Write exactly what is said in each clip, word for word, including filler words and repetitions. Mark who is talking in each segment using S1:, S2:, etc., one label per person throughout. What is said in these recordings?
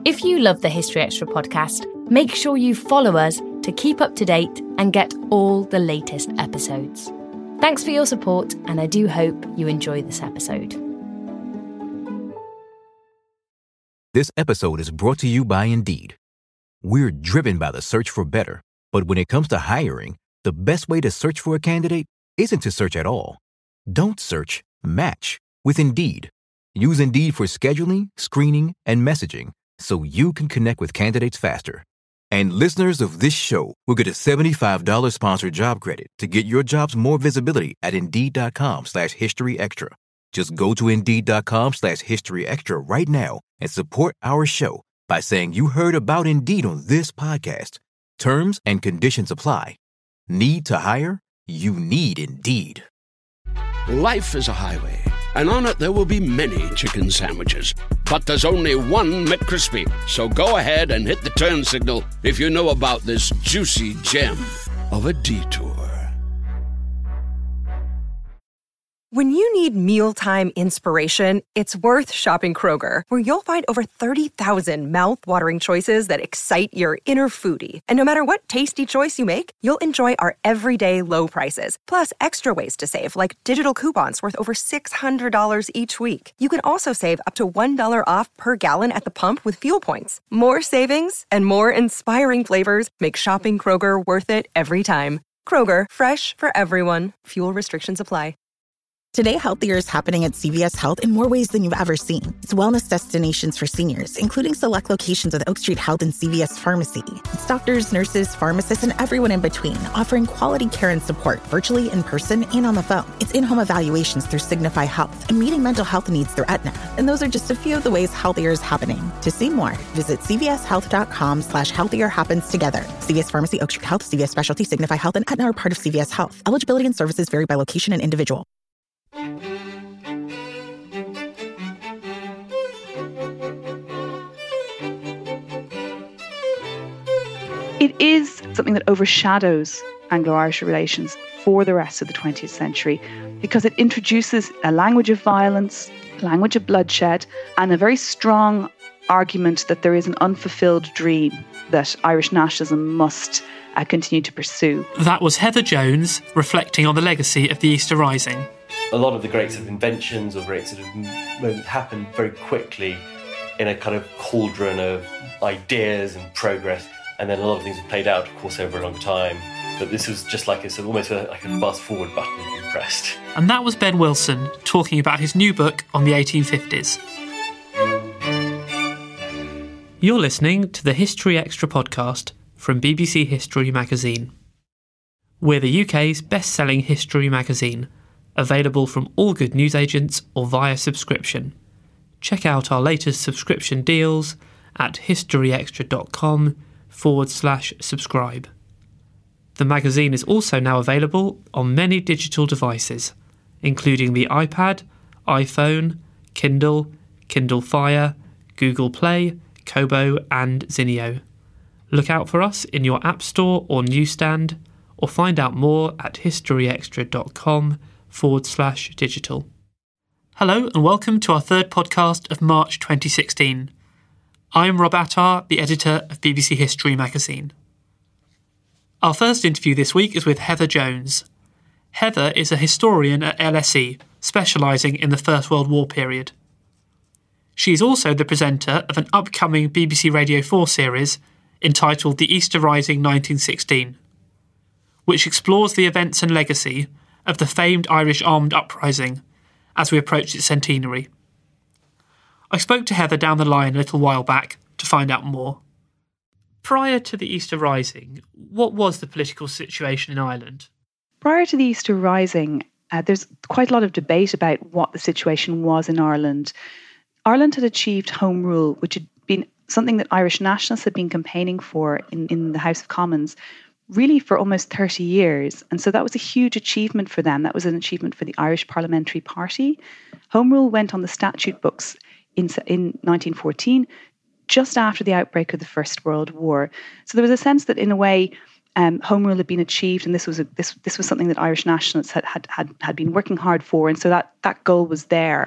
S1: If you love the History Extra podcast, make sure you follow us to keep up to date and get all the latest episodes. Thanks for your support, and I do hope you enjoy this episode.
S2: This episode is brought to you by Indeed. We're driven by the search for better, but when it comes to hiring, the best way to search for a candidate isn't to search at all. Don't search, match with Indeed. Use Indeed for scheduling, screening, and messaging so you can connect with candidates faster. And listeners of this show will get a seventy-five dollars sponsored job credit to get your jobs more visibility at Indeed.com slash History Extra. Just go to Indeed.com slash History Extra right now and support our show by saying you heard about Indeed on this podcast. Terms and conditions apply. Need to hire? You need Indeed.
S3: Life is a highway, and on it there will be many chicken sandwiches. But there's only one McCrispy. So go ahead and hit the turn signal if you know about this juicy gem of a detour.
S4: When you need mealtime inspiration, it's worth shopping Kroger, where you'll find over thirty thousand mouth-watering choices that excite your inner foodie. And no matter what tasty choice you make, you'll enjoy our everyday low prices, plus extra ways to save, like digital coupons worth over six hundred dollars each week. You can also save up to one dollar off per gallon at the pump with fuel points. More savings and more inspiring flavors make shopping Kroger worth it every time. Kroger, fresh for everyone. Fuel restrictions apply.
S5: Today, Healthier is happening at C V S Health in more ways than you've ever seen. It's wellness destinations for seniors, including select locations with Oak Street Health and C V S Pharmacy. It's doctors, nurses, pharmacists, and everyone in between, offering quality care and support virtually, in person, and on the phone. It's in-home evaluations through Signify Health and meeting mental health needs through Aetna. And those are just a few of the ways Healthier is happening. To see more, visit cvshealth.com slash healthier happens together. C V S Pharmacy, Oak Street Health, C V S Specialty, Signify Health, and Aetna are part of C V S Health. Eligibility and services vary by location and individual.
S6: It is something that overshadows Anglo-Irish relations for the rest of the twentieth century because it introduces a language of violence, a language of bloodshed, and a very strong argument that there is an unfulfilled dream that Irish nationalism must uh, continue to pursue.
S7: That was Heather Jones reflecting on the legacy of the Easter Rising.
S8: A lot of the great sort of inventions or great sort of moments happened very quickly in a kind of cauldron of ideas and progress. And then a lot of things have played out, of course, over a long time. But this was just like a sort of almost a, like a fast-forward button being pressed.
S7: And that was Ben Wilson talking about his new book on the eighteen fifties. You're listening to the History Extra podcast from B B C History Magazine. We're the U K's best-selling history magazine, available from all good newsagents or via subscription. Check out our latest subscription deals at historyextra.com forward slash subscribe. The magazine is also now available on many digital devices, including the iPad, iPhone, Kindle, Kindle Fire, Google Play, Kobo and Zinio. Look out for us in your App Store or newsstand, or find out more at historyextra.com forward slash digital. Hello and welcome to our third podcast of March twenty sixteen. I'm Rob Attar, the editor of B B C History Magazine. Our first interview this week is with Heather Jones. Heather is a historian at L S E, specialising in the First World War period. She is also the presenter of an upcoming B B C Radio four series entitled The Easter Rising nineteen sixteen, which explores the events and legacy of the famed Irish armed uprising as we approach its centenary. I spoke to Heather down the line a little while back to find out more. Prior to the Easter Rising, what was the political situation in Ireland?
S6: Prior to the Easter Rising, uh, there's quite a lot of debate about what the situation was in Ireland. Ireland had achieved Home Rule, which had been something that Irish nationalists had been campaigning for in, in the House of Commons really for almost thirty years. And so that was a huge achievement for them. That was an achievement for the Irish Parliamentary Party. Home Rule went on the statute books in, in nineteen fourteen, just after the outbreak of the First World War. So there was a sense that, in a way, um, Home Rule had been achieved, and this was a, this this was something that Irish nationalists had had had, had been working hard for, and so that, that goal was there.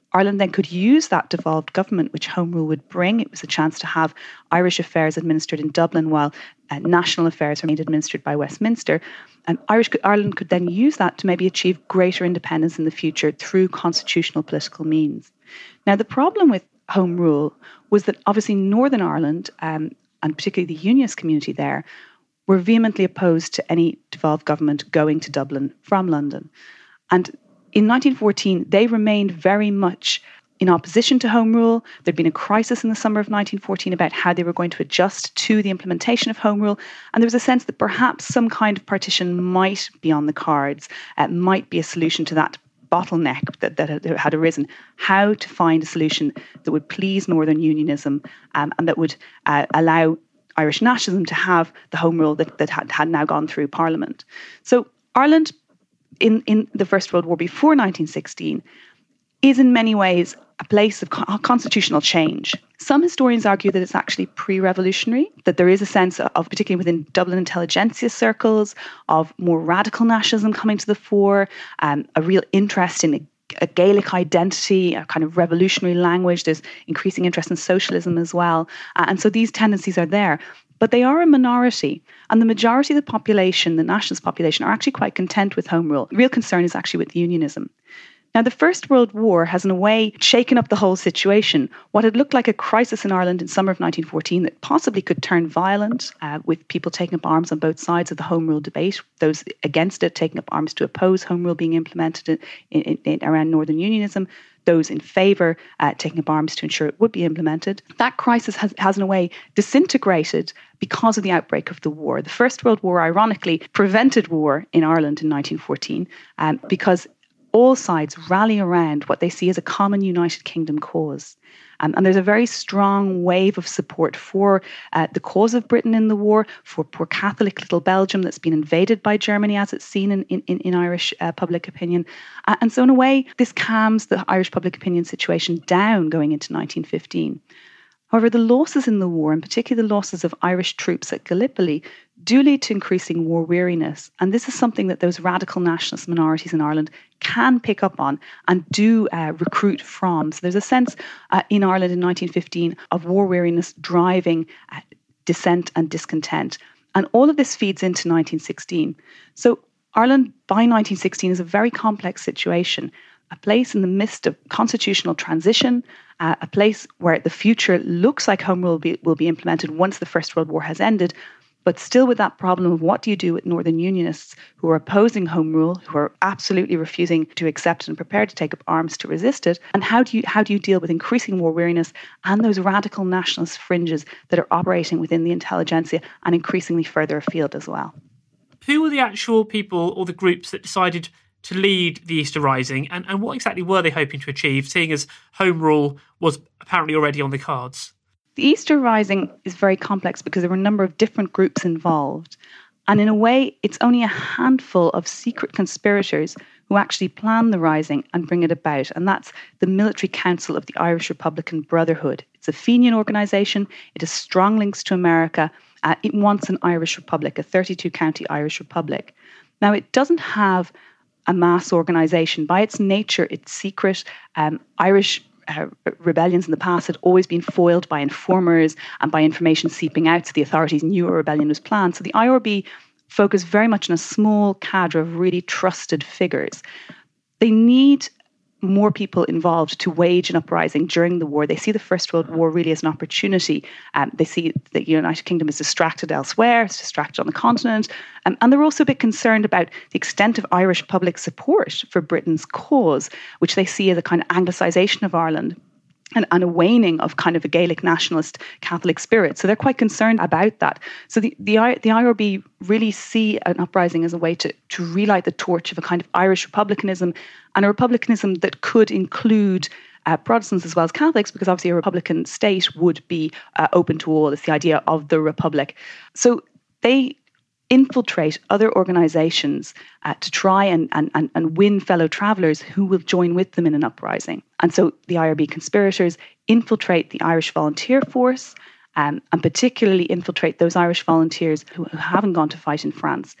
S6: Ireland then could use that devolved government, which Home Rule would bring. It was a chance to have Irish affairs administered in Dublin while uh, national affairs remained administered by Westminster. And Irish, Ireland could then use that to maybe achieve greater independence in the future through constitutional political means. Now, the problem with Home Rule was that obviously Northern Ireland, um, and particularly the Unionist community there, were vehemently opposed to any devolved government going to Dublin from London. And in nineteen fourteen, they remained very much in opposition to Home Rule. There'd been a crisis in the summer of nineteen fourteen about how they were going to adjust to the implementation of Home Rule. And there was a sense that perhaps some kind of partition might be on the cards, uh, might be a solution to that bottleneck that, that had arisen, how to find a solution that would please Northern Unionism um, and that would uh, allow Irish nationalism to have the Home Rule that, that had, had now gone through Parliament. So Ireland, in, in the First World War before nineteen sixteen, is in many ways a place of co- constitutional change. Some historians argue that it's actually pre-revolutionary, that there is a sense of, particularly within Dublin intelligentsia circles, of more radical nationalism coming to the fore, um, a real interest in a, a Gaelic identity, a kind of revolutionary language. There's increasing interest in socialism as well. Uh, and so these tendencies are there. But they are a minority, and the majority of the population, the nationalist population, are actually quite content with Home Rule. The real concern is actually with unionism. Now, the First World War has, in a way, shaken up the whole situation. What had looked like a crisis in Ireland in summer of nineteen fourteen that possibly could turn violent, uh, with people taking up arms on both sides of the Home Rule debate, those against it taking up arms to oppose Home Rule being implemented in, in, in, around Northern Unionism, those in favour uh, taking up arms to ensure it would be implemented. That crisis has, has, in a way, disintegrated because of the outbreak of the war. The First World War, ironically, prevented war in Ireland in nineteen fourteen um, because all sides rally around what they see as a common United Kingdom cause. Um, and there's a very strong wave of support for uh, the cause of Britain in the war, for poor Catholic little Belgium that's been invaded by Germany, as it's seen in, in, in Irish uh, public opinion. Uh, and so in a way, this calms the Irish public opinion situation down going into nineteen fifteen. However, the losses in the war, and particularly the losses of Irish troops at Gallipoli, do lead to increasing war weariness. And this is something that those radical nationalist minorities in Ireland can pick up on and do uh, recruit from. So there's a sense uh, in Ireland in nineteen fifteen of war weariness driving uh, dissent and discontent. And all of this feeds into nineteen sixteen. So Ireland by nineteen sixteen is a very complex situation. A place in the midst of constitutional transition, uh, a place where the future looks like Home Rule will be, will be implemented once the First World War has ended, but still with that problem of what do you do with Northern Unionists who are opposing Home Rule, who are absolutely refusing to accept and prepared to take up arms to resist it, and how do you how do you deal with increasing war weariness and those radical nationalist fringes that are operating within the intelligentsia and increasingly further afield as well.
S7: Who were the actual people or the groups that decided to lead the Easter Rising, and, and what exactly were they hoping to achieve, seeing as Home Rule was apparently already on the cards?
S6: The Easter Rising is very complex because there were a number of different groups involved. And in a way, it's only a handful of secret conspirators who actually plan the rising and bring it about. And that's the Military Council of the Irish Republican Brotherhood. It's a Fenian organisation. It has strong links to America. Uh, it wants an Irish Republic, a thirty-two county Irish Republic. Now, it doesn't have a mass organisation. By its nature, it's secret. Um, Irish uh, rebellions in the past had always been foiled by informers and by information seeping out, so the authorities knew a rebellion was planned. So the I R B focused very much on a small cadre of really trusted figures. They need more people involved to wage an uprising during the war. They see the First World War really as an opportunity. Um, they see that the United Kingdom is distracted elsewhere, it's distracted on the continent. Um, and they're also a bit concerned about the extent of Irish public support for Britain's cause, which they see as a kind of Anglicisation of Ireland and, and a waning of kind of a Gaelic nationalist Catholic spirit. So they're quite concerned about that. So the, the, the I R B really see an uprising as a way to, to relight the torch of a kind of Irish republicanism, and a republicanism that could include uh, Protestants as well as Catholics, because obviously a republican state would be uh, open to all. It's the idea of the republic. So they infiltrate other organisations uh, to try and, and, and, and win fellow travellers who will join with them in an uprising. And so the I R B conspirators infiltrate the Irish volunteer force um, and particularly infiltrate those Irish volunteers who, who haven't gone to fight in France.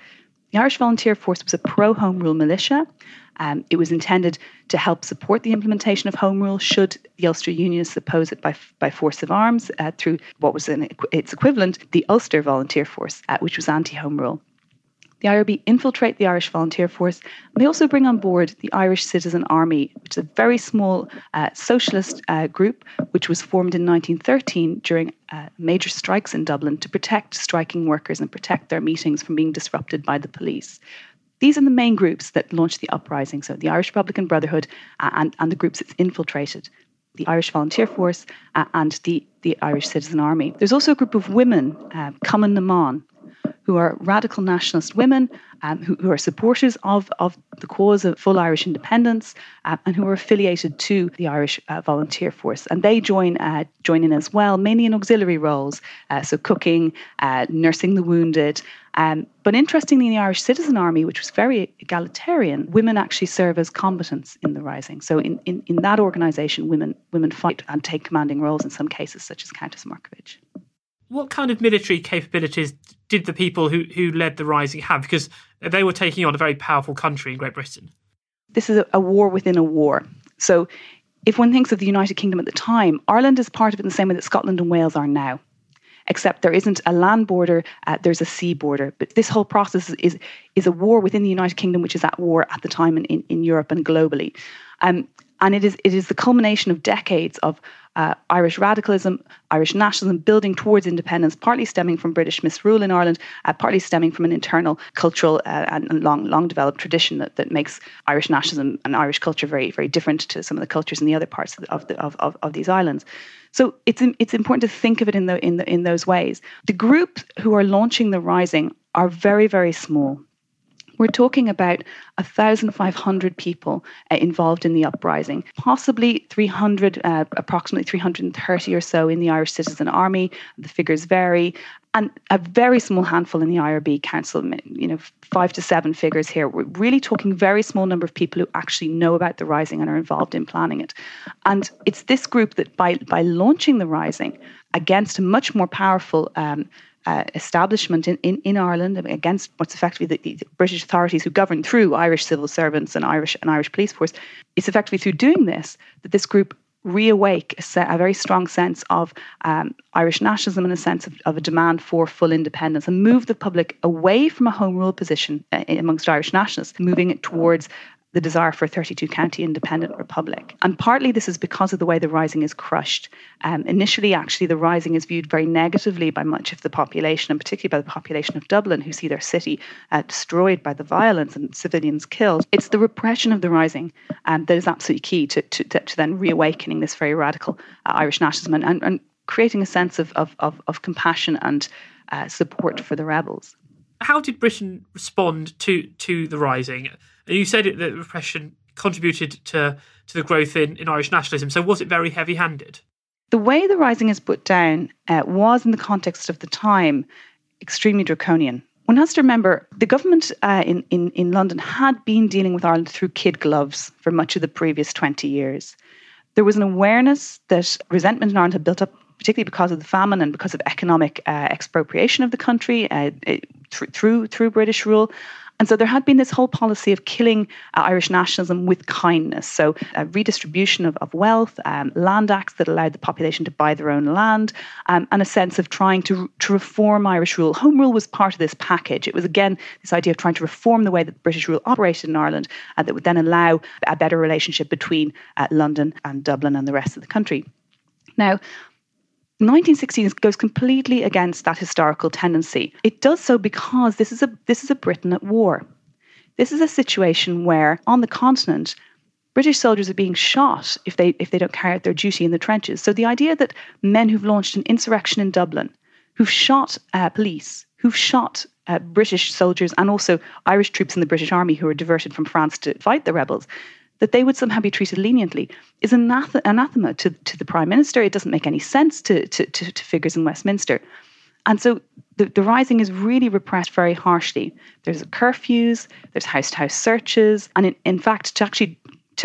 S6: The Irish Volunteer Force was a pro-Home Rule militia. Um, it was intended to help support the implementation of Home Rule should the Ulster Unionists oppose it by, by force of arms uh, through what was an, its equivalent, the Ulster Volunteer Force, uh, which was anti-Home Rule. The I R B infiltrate the Irish Volunteer Force, and they also bring on board the Irish Citizen Army, which is a very small uh, socialist uh, group which was formed in nineteen thirteen during uh, major strikes in Dublin to protect striking workers and protect their meetings from being disrupted by the police. These are the main groups that launched the uprising, so the Irish Republican Brotherhood uh, and, and the groups it's infiltrated, the Irish Volunteer Force uh, and the, the Irish Citizen Army. There's also a group of women, uh, Cumann na Mán, who are radical nationalist women um, who, who are supporters of, of the cause of full Irish independence uh, and who are affiliated to the Irish uh, Volunteer Force. And they join uh, join in as well, mainly in auxiliary roles, uh, so cooking, uh, nursing the wounded. Um, but interestingly, in the Irish Citizen Army, which was very egalitarian, women actually serve as combatants in the rising. So in, in, in that organisation, women women fight and take commanding roles in some cases, such as Countess Markievicz.
S7: What kind of military capabilities did the people who, who led the rising have? Because they were taking on a very powerful country in Great Britain.
S6: This is a, a war within a war. So if one thinks of the United Kingdom at the time, Ireland is part of it in the same way that Scotland and Wales are now. Except there isn't a land border, uh, there's a sea border. But this whole process is is a war within the United Kingdom, which is at war at the time in, in, in Europe and globally. Um, and it is it is the culmination of decades of uh, Irish radicalism, Irish nationalism, building towards independence, partly stemming from British misrule in Ireland, uh, partly stemming from an internal cultural uh, and, and long long developed tradition that, that makes Irish nationalism and Irish culture very, very different to some of the cultures in the other parts of, the, of, the, of, of, of these islands. So it's it's important to think of it in the, in the, in those ways. The groups who are launching the rising are very, very small. We're talking about one thousand five hundred people uh, involved in the uprising, possibly three hundred, uh, approximately three hundred thirty or so in the Irish Citizen Army. The figures vary. And a very small handful in the I R B Council, you know, five to seven figures here. We're really talking very small number of people who actually know about the rising and are involved in planning it. And it's this group that by, by launching the rising against a much more powerful um, Uh, establishment in, in, in Ireland against what's effectively the, the British authorities who govern through Irish civil servants and Irish and Irish police force. It's effectively through doing this that this group reawake a, se- a very strong sense of um, Irish nationalism and a sense of, of a demand for full independence and move the public away from a home rule position uh, amongst Irish nationalists, moving it towards the desire for a thirty-two county independent republic. And partly this is because of the way the rising is crushed. Um, initially, actually, the rising is viewed very negatively by much of the population, and particularly by the population of Dublin, who see their city uh, destroyed by the violence and civilians killed. It's the repression of the rising um, that is absolutely key to, to, to then reawakening this very radical uh, Irish nationalism and, and, and creating a sense of, of, of, of compassion and uh, support for the rebels.
S7: How did Britain respond to, to the rising? You said it, that repression contributed to, to the growth in, in Irish nationalism. So was it very heavy-handed?
S6: The way the rising is put down uh, was, in the context of the time, extremely draconian. One has to remember the government uh, in, in, in London had been dealing with Ireland through kid gloves for much of the previous twenty years. There was an awareness that resentment in Ireland had built up, particularly because of the famine and because of economic uh, expropriation of the country uh, it, th- through through British rule. And so there had been this whole policy of killing uh, Irish nationalism with kindness. So a redistribution of, of wealth, um, land acts that allowed the population to buy their own land, um, and a sense of trying to, to reform Irish rule. Home rule was part of this package. It was, again, this idea of trying to reform the way that British rule operated in Ireland, and that would then allow a better relationship between uh, London and Dublin and the rest of the country. Now, nineteen sixteen goes completely against that historical tendency. It does so because this is a this is a Britain at war. This is a situation where on the continent, British soldiers are being shot if they if they don't carry out their duty in the trenches. So the idea that men who've launched an insurrection in Dublin, who've shot uh, police, who've shot uh, British soldiers and also Irish troops in the British Army who were diverted from France to fight the rebels, that they would somehow be treated leniently is anath- anathema to, to the Prime Minister. It doesn't make any sense to, to, to, to figures in Westminster. And so the, the rising is really repressed very harshly. There's curfews, there's house-to-house searches, and in, in fact, to actually to actually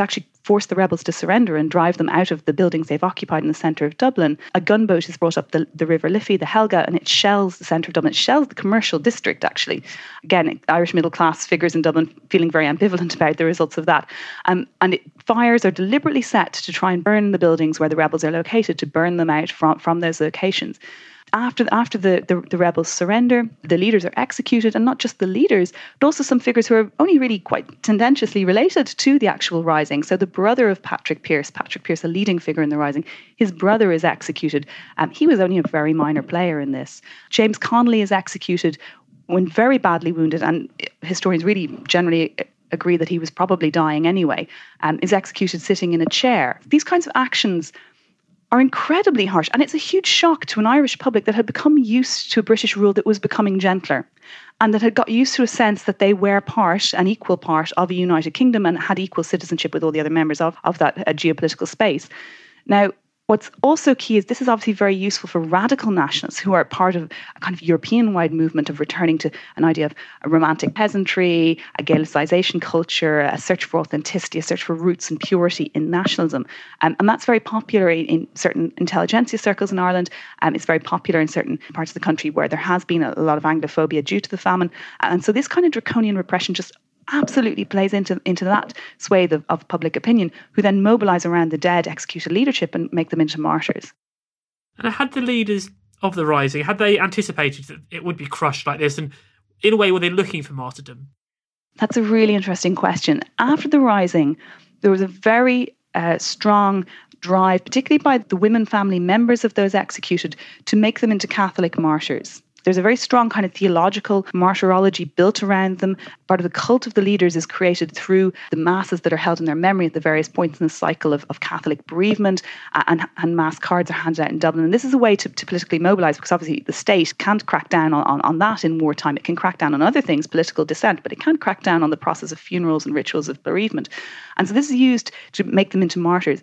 S6: force the rebels to surrender and drive them out of the buildings they've occupied in the centre of Dublin, a gunboat is brought up the, the River Liffey, the Helga, and it shells the centre of Dublin. It shells the commercial district, actually. Again, Irish middle class figures in Dublin feeling very ambivalent about the results of that. Um, and it, fires are deliberately set to try and burn the buildings where the rebels are located, to burn them out from, from those locations. After, after the, the, the rebels surrender, the leaders are executed, and not just the leaders, but also some figures who are only really quite tendentiously related to the actual rising. So the brother of Patrick Pearse, Patrick Pearse, a leading figure in the rising, his brother is executed. Um, he was only a very minor player in this. James Connolly is executed when very badly wounded, and historians really generally agree that he was probably dying anyway, um, is executed sitting in a chair. These kinds of actions are incredibly harsh. And it's a huge shock to an Irish public that had become used to a British rule that was becoming gentler, and that had got used to a sense that they were part, an equal part of a united kingdom, and had equal citizenship with all the other members of, of that uh, geopolitical space. Now, what's also key is this is obviously very useful for radical nationalists who are part of a kind of European-wide movement of returning to an idea of a romantic peasantry, a Gaelicization culture, a search for authenticity, a search for roots and purity in nationalism. Um, and that's very popular in, in certain intelligentsia circles in Ireland. Um, it's very popular in certain parts of the country where there has been a, a lot of Anglophobia due to the famine. And so this kind of draconian repression just absolutely plays into, into that swathe of, of public opinion, who then mobilise around the dead, executed leadership and make them into martyrs.
S7: And had the leaders of the rising, had they anticipated that it would be crushed like this? And in a way, were they looking for martyrdom?
S6: That's a really interesting question. After the rising, there was a very uh, strong drive, particularly by the women family members of those executed, to make them into Catholic martyrs. There's a very strong kind of theological martyrology built around them. Part of the cult of the leaders is created through the masses that are held in their memory at the various points in the cycle of, of Catholic bereavement, and, and mass cards are handed out in Dublin. And this is a way to, to politically mobilise, because obviously the state can't crack down on, on, on that in wartime. It can crack down on other things, political dissent, but it can't crack down on the process of funerals and rituals of bereavement. And so this is used to make them into martyrs.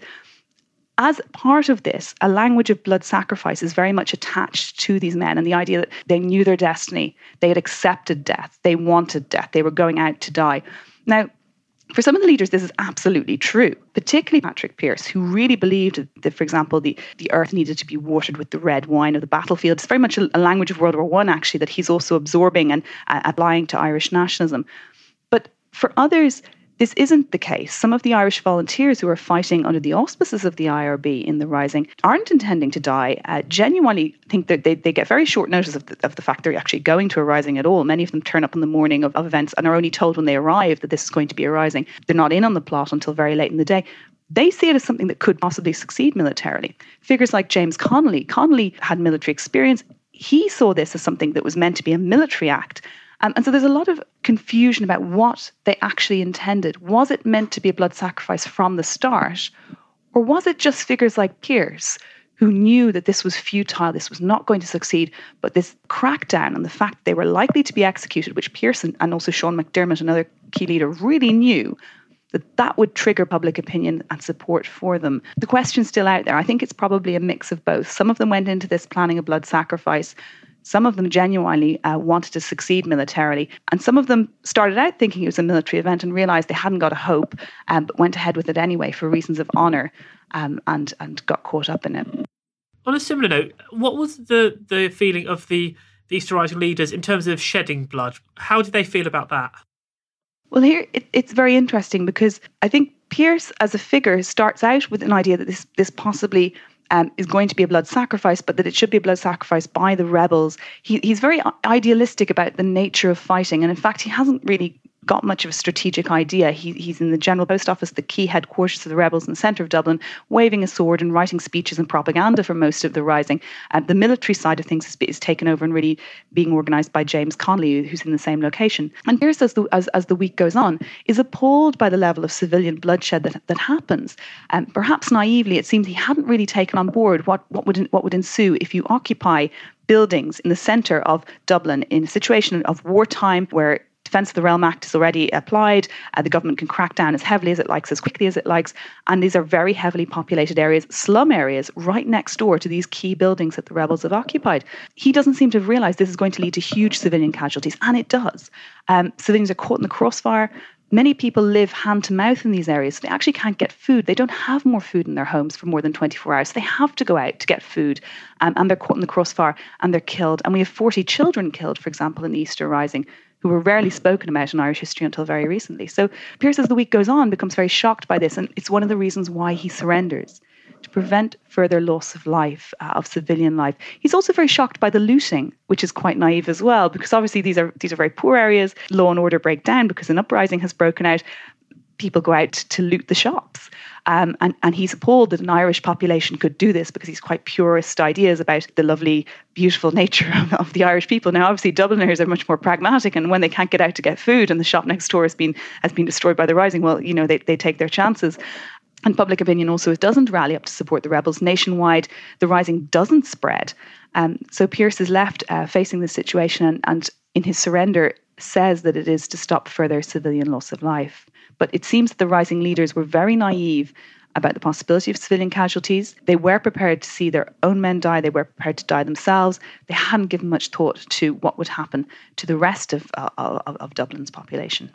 S6: As part of this, a language of blood sacrifice is very much attached to these men, and the idea that they knew their destiny, they had accepted death, they wanted death, they were going out to die. Now, for some of the leaders, this is absolutely true, particularly Patrick Pearse, who really believed that, for example, the, the earth needed to be watered with the red wine of the battlefield. It's very much a, a language of World War One, actually, that he's also absorbing and uh, applying to Irish nationalism. But for others, this isn't the case. Some of the Irish volunteers who are fighting under the auspices of the I R B in the rising aren't intending to die, uh, genuinely think that they, they get very short notice of the, of the fact they're actually going to a rising at all. Many of them turn up in the morning of, of events and are only told when they arrive that this is going to be a rising. They're not in on the plot until very late in the day. They see it as something that could possibly succeed militarily. Figures like James Connolly. Connolly had military experience. He saw this as something that was meant to be a military act. Um, and so there's a lot of confusion about what they actually intended. Was it meant to be a blood sacrifice from the start? Or was it just figures like Pearse, who knew that this was futile, this was not going to succeed, but this crackdown on the fact they were likely to be executed, which Pearse and also Sean McDermott, another key leader, really knew that that would trigger public opinion and support for them. The question's still out there. I think it's probably a mix of both. Some of them went into this planning a blood sacrifice. Some of them genuinely uh, wanted to succeed militarily. And some of them started out thinking it was a military event and realised they hadn't got a hope, um, but went ahead with it anyway for reasons of honour, um, and, and got caught up in it.
S7: On a similar note, what was the, the feeling of the, the Easter Rising leaders in terms of shedding blood? How did they feel about that?
S6: Well, here it, it's very interesting, because I think Pearse as a figure starts out with an idea that this this possibly um, is going to be a blood sacrifice, but that it should be a blood sacrifice by the rebels. He, he's very idealistic about the nature of fighting, and in fact, he hasn't really got much of a strategic idea. He, he's in the General Post Office, the key headquarters of the rebels in the centre of Dublin, waving a sword and writing speeches and propaganda for most of the rising. Uh, the military side of things is, is taken over and really being organised by James Connolly, who's in the same location. And Pearse, as the, as, as the week goes on, is appalled by the level of civilian bloodshed that, that happens. Um, perhaps naively, it seems he hadn't really taken on board what, what, would, what would ensue if you occupy buildings in the centre of Dublin in a situation of wartime where Defence of the Realm Act is already applied. Uh, the government can crack down as heavily as it likes, as quickly as it likes. And these are very heavily populated areas, slum areas, right next door to these key buildings that the rebels have occupied. He doesn't seem to have realised this is going to lead to huge civilian casualties, and it does. Um, civilians are caught in the crossfire. Many people live hand to mouth in these areas. So they actually can't get food. They don't have more food in their homes for more than twenty-four hours. They have to go out to get food, um, and they're caught in the crossfire and they're killed. And we have forty children killed, for example, in the Easter Rising, who were rarely spoken about in Irish history until very recently. So Pearse, as the week goes on, becomes very shocked by this. And it's one of the reasons why he surrenders, to prevent further loss of life, uh, of civilian life. He's also very shocked by the looting, which is quite naive as well, because obviously these are these are very poor areas. Law and order break down because an uprising has broken out. People go out to loot the shops. Um, and, and he's appalled that an Irish population could do this because he's quite purist ideas about the lovely, beautiful nature of, of the Irish people. Now, obviously, Dubliners are much more pragmatic, and when they can't get out to get food and the shop next door has been has been destroyed by the Rising, well, you know, they, they take their chances. And public opinion also doesn't rally up to support the rebels. Nationwide, the Rising doesn't spread. Um, so Pearse is left uh, facing this situation, and, and in his surrender says that it is to stop further civilian loss of life. But it seems that the Rising leaders were very naive about the possibility of civilian casualties. They were prepared to see their own men die. They were prepared to die themselves. They hadn't given much thought to what would happen to the rest of, uh, of, of Dublin's population.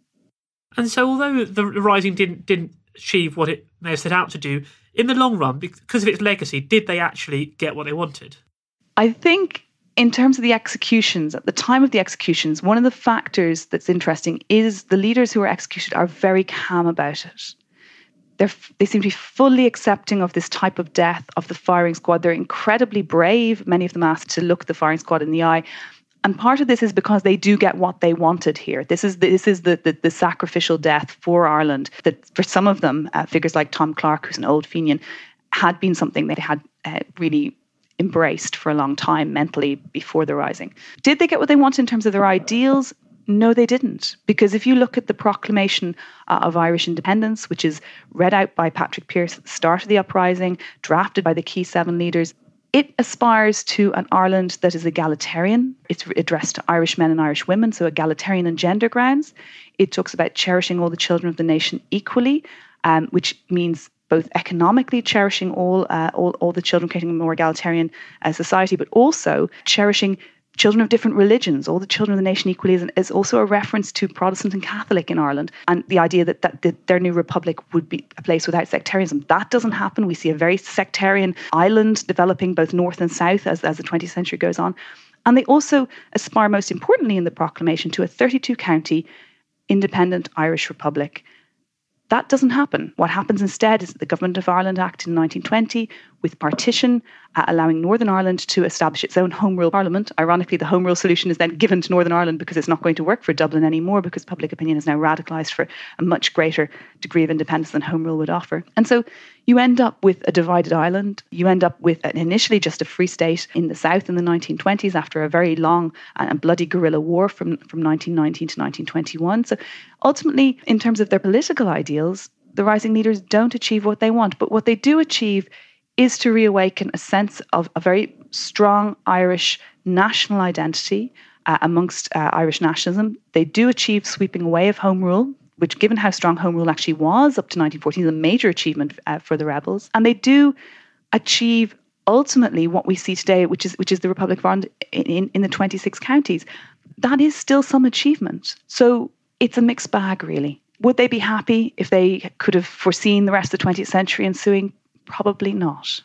S7: And so although the Rising didn't didn't achieve what it may have set out to do, in the long run, because of its legacy, did they actually get what they wanted?
S6: I think in terms of the executions, at the time of the executions, one of the factors that's interesting is the leaders who were executed are very calm about it. They're, they seem to be fully accepting of this type of death of the firing squad. They're incredibly brave, many of them asked to look the firing squad in the eye. And part of this is because they do get what they wanted here. This is the, this is the, the, the sacrificial death for Ireland that for some of them, uh, figures like Tom Clark, who's an old Fenian, had been something they had uh, really embraced for a long time mentally before the Rising. Did they get what they wanted in terms of their ideals? No, they didn't. Because if you look at the proclamation uh, of Irish independence, which is read out by Patrick Pearse at the start of the uprising, drafted by the key seven leaders, it aspires to an Ireland that is egalitarian. It's addressed to Irish men and Irish women, so egalitarian on gender grounds. It talks about cherishing all the children of the nation equally, um, which means both economically cherishing all, uh, all, all the children, creating a more egalitarian uh, society, but also cherishing children of different religions, all the children of the nation equally, is, is also a reference to Protestant and Catholic in Ireland, and the idea that, that, that their new republic would be a place without sectarianism. That doesn't happen. We see a very sectarian island developing both north and south as, as the twentieth century goes on. And they also aspire, most importantly in the proclamation, to a thirty-two county independent Irish republic. That doesn't happen. What happens instead is that the Government of Ireland Act in nineteen twenty, with partition, uh, allowing Northern Ireland to establish its own Home Rule Parliament. Ironically, the Home Rule solution is then given to Northern Ireland because it's not going to work for Dublin anymore, because public opinion is now radicalised for a much greater degree of independence than Home Rule would offer. And so you end up with a divided island. You end up with an initially just a free state in the south in the nineteen twenties after a very long and bloody guerrilla war from, from nineteen nineteen to nineteen twenty-one. So ultimately, in terms of their political ideals, the Rising leaders don't achieve what they want. But what they do achieve is to reawaken a sense of a very strong Irish national identity uh, amongst uh, Irish nationalism. They do achieve sweeping away of Home Rule, which, given how strong Home Rule actually was up to nineteen fourteen, is a major achievement uh, for the rebels. And they do achieve ultimately what we see today, which is which is the Republic of Ireland in, in, in the twenty-six counties. That is still some achievement. So it's a mixed bag, really. Would they be happy if they could have foreseen the rest of the twentieth century ensuing? Probably not.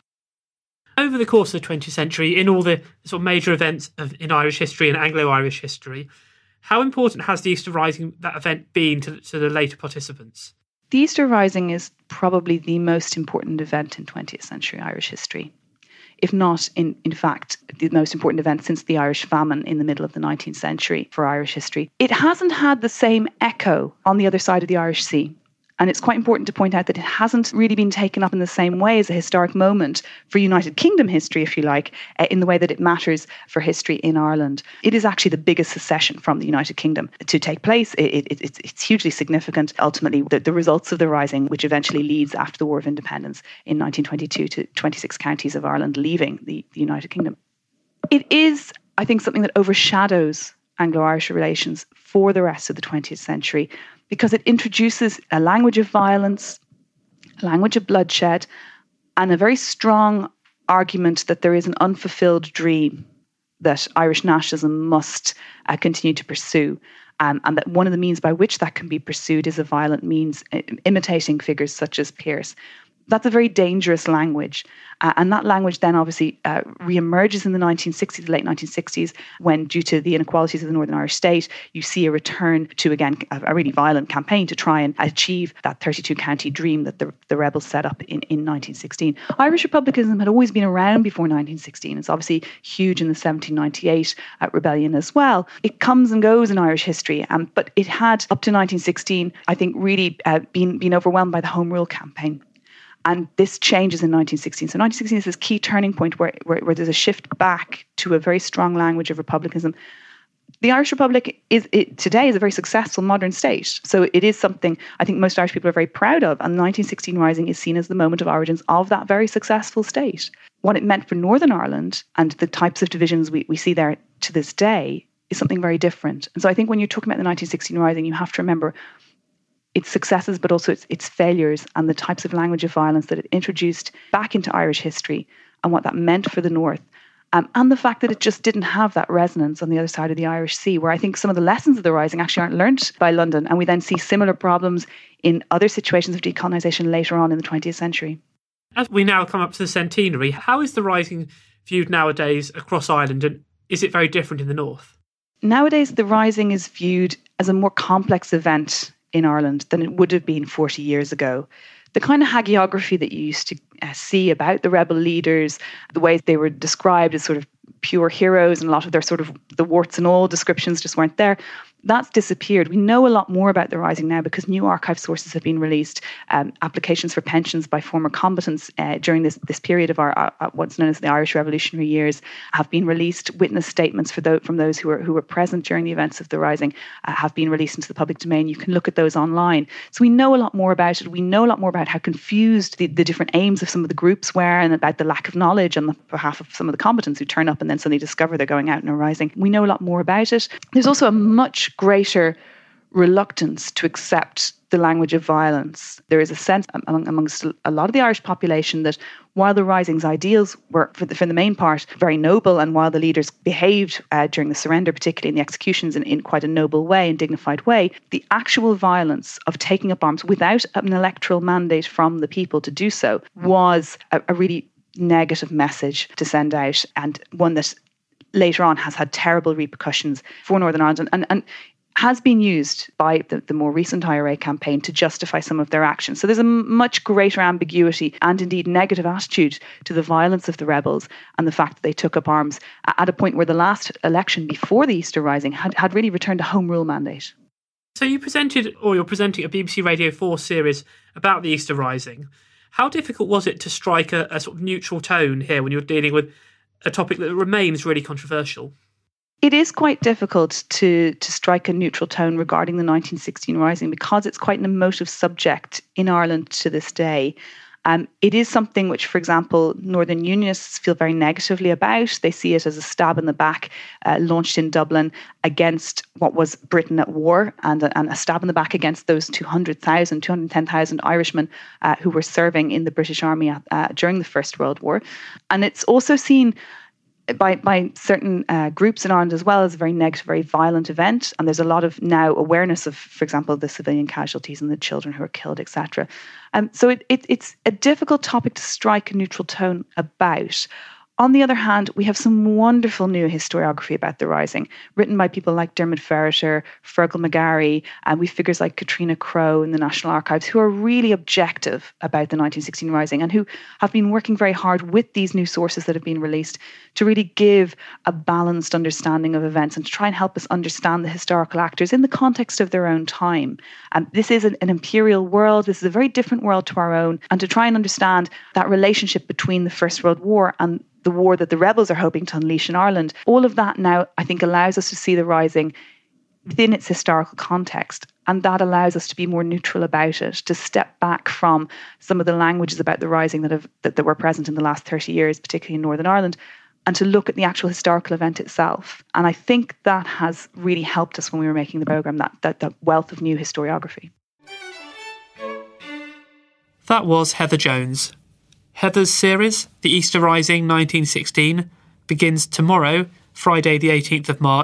S7: Over the course of the twentieth century, in all the sort of major events of, in Irish history and Anglo-Irish history, how important has the Easter Rising, that event, been to, to the later participants?
S6: The Easter Rising is probably the most important event in twentieth century Irish history, if not, in, in fact, the most important event since the Irish famine in the middle of the nineteenth century for Irish history. It hasn't had the same echo on the other side of the Irish Sea. And it's quite important to point out that it hasn't really been taken up in the same way as a historic moment for United Kingdom history, if you like, uh, in the way that it matters for history in Ireland. It is actually the biggest secession from the United Kingdom to take place. It, it, it's, it's hugely significant. Ultimately, the, the results of the Rising, which eventually leads after the War of Independence in nineteen twenty-two to twenty-six counties of Ireland leaving the, the United Kingdom. It is, I think, something that overshadows Anglo-Irish relations for the rest of the twentieth century, because it introduces a language of violence, a language of bloodshed, and a very strong argument that there is an unfulfilled dream that Irish nationalism must uh, continue to pursue. um, and that one of the means by which that can be pursued is a violent means, imitating figures such as Pearse. That's a very dangerous language. Uh, and that language then obviously uh, re-emerges in the nineteen sixties, the late nineteen sixties, when, due to the inequalities of the Northern Irish state, you see a return to, again, a, a really violent campaign to try and achieve that thirty-two county dream that the, the rebels set up in, in nineteen sixteen. Irish republicanism had always been around before nineteen sixteen. It's obviously huge in the seventeen ninety-eight uh, rebellion as well. It comes and goes in Irish history, um, but it had, up to nineteen sixteen, I think, really uh, been, been overwhelmed by the Home Rule campaign. And this changes in nineteen sixteen. So nineteen sixteen is this key turning point where, where, where there's a shift back to a very strong language of republicanism. The Irish Republic is it, today is a very successful modern state. So it is something I think most Irish people are very proud of. And the nineteen sixteen Rising is seen as the moment of origins of that very successful state. What it meant for Northern Ireland and the types of divisions we, we see there to this day is something very different. And so I think when you're talking about the nineteen sixteen Rising, you have to remember its successes, but also its, its failures and the types of language of violence that it introduced back into Irish history and what that meant for the North. Um, and the fact that it just didn't have that resonance on the other side of the Irish Sea, where I think some of the lessons of the Rising actually aren't learnt by London. And we then see similar problems in other situations of decolonisation later on in the twentieth century.
S7: As we now come up to the centenary, how is the Rising viewed nowadays across Ireland, and is it very different in the North?
S6: Nowadays, the Rising is viewed as a more complex event in Ireland than it would have been forty years ago. The kind of hagiography that you used to uh, see about the rebel leaders, the way they were described as sort of pure heroes, and a lot of their sort of the warts and all descriptions just weren't there. That's disappeared. We know a lot more about the Rising now because new archive sources have been released. Um, applications for pensions by former combatants uh, during this, this period of our uh, what's known as the Irish Revolutionary years have been released. Witness statements for those, from those who were who were present during the events of the Rising uh, have been released into the public domain. You can look at those online. So we know a lot more about it. We know a lot more about how confused the, the different aims of some of the groups were, and about the lack of knowledge on the behalf of some of the combatants who turn up and then suddenly discover they're going out in a Rising. We know a lot more about it. There's also a much greater reluctance to accept the language of violence. There is a sense among, amongst a lot of the Irish population that while the Rising's ideals were, for the, for the main part, very noble, and while the leaders behaved uh, during the surrender, particularly in the executions, in, in quite a noble way and dignified way, the actual violence of taking up arms without an electoral mandate from the people to do so was a, a really negative message to send out, and one that later on has had terrible repercussions for Northern Ireland, and, and, and has been used by the, the more recent I R A campaign to justify some of their actions. So there's a much greater ambiguity and indeed negative attitude to the violence of the rebels and the fact that they took up arms at a point where the last election before the Easter Rising had, had really returned a Home Rule mandate.
S7: So you presented, or you're presenting, a B B C Radio four series about the Easter Rising. How difficult was it to strike a, a sort of neutral tone here when you're dealing with a topic that remains really controversial?
S6: It is quite difficult to, to strike a neutral tone regarding the nineteen sixteen Rising because it's quite an emotive subject in Ireland to this day. Um, it is something which, for example, Northern Unionists feel very negatively about. They see it as a stab in the back uh, launched in Dublin against what was Britain at war, and a, and a stab in the back against those two hundred thousand, two hundred ten thousand Irishmen uh, who were serving in the British Army at, uh, during the First World War. And it's also seen by by certain uh, groups in Ireland as well as a very negative, very violent event. And there's a lot of now awareness of, for example, the civilian casualties and the children who are killed, et cetera. Um, so it, it, it's a difficult topic to strike a neutral tone about. On the other hand, we have some wonderful new historiography about the Rising, written by people like Dermot Ferreter, Fergal McGarry, and we have figures like Katrina Crowe in the National Archives, who are really objective about the nineteen sixteen Rising and who have been working very hard with these new sources that have been released to really give a balanced understanding of events and to try and help us understand the historical actors in the context of their own time. And this is an, an imperial world. This is a very different world to our own. And to try and understand that relationship between the First World War and the war that the rebels are hoping to unleash in Ireland, all of that now, I think, allows us to see the Rising within its historical context. And that allows us to be more neutral about it, to step back from some of the languages about the Rising that have that, that were present in the last thirty years, particularly in Northern Ireland, and to look at the actual historical event itself. And I think that has really helped us when we were making the programme, that, that, that wealth of new historiography.
S7: That was Heather Jones. Heather's series, The Easter Rising nineteen sixteen, begins tomorrow, Friday the eighteenth of March,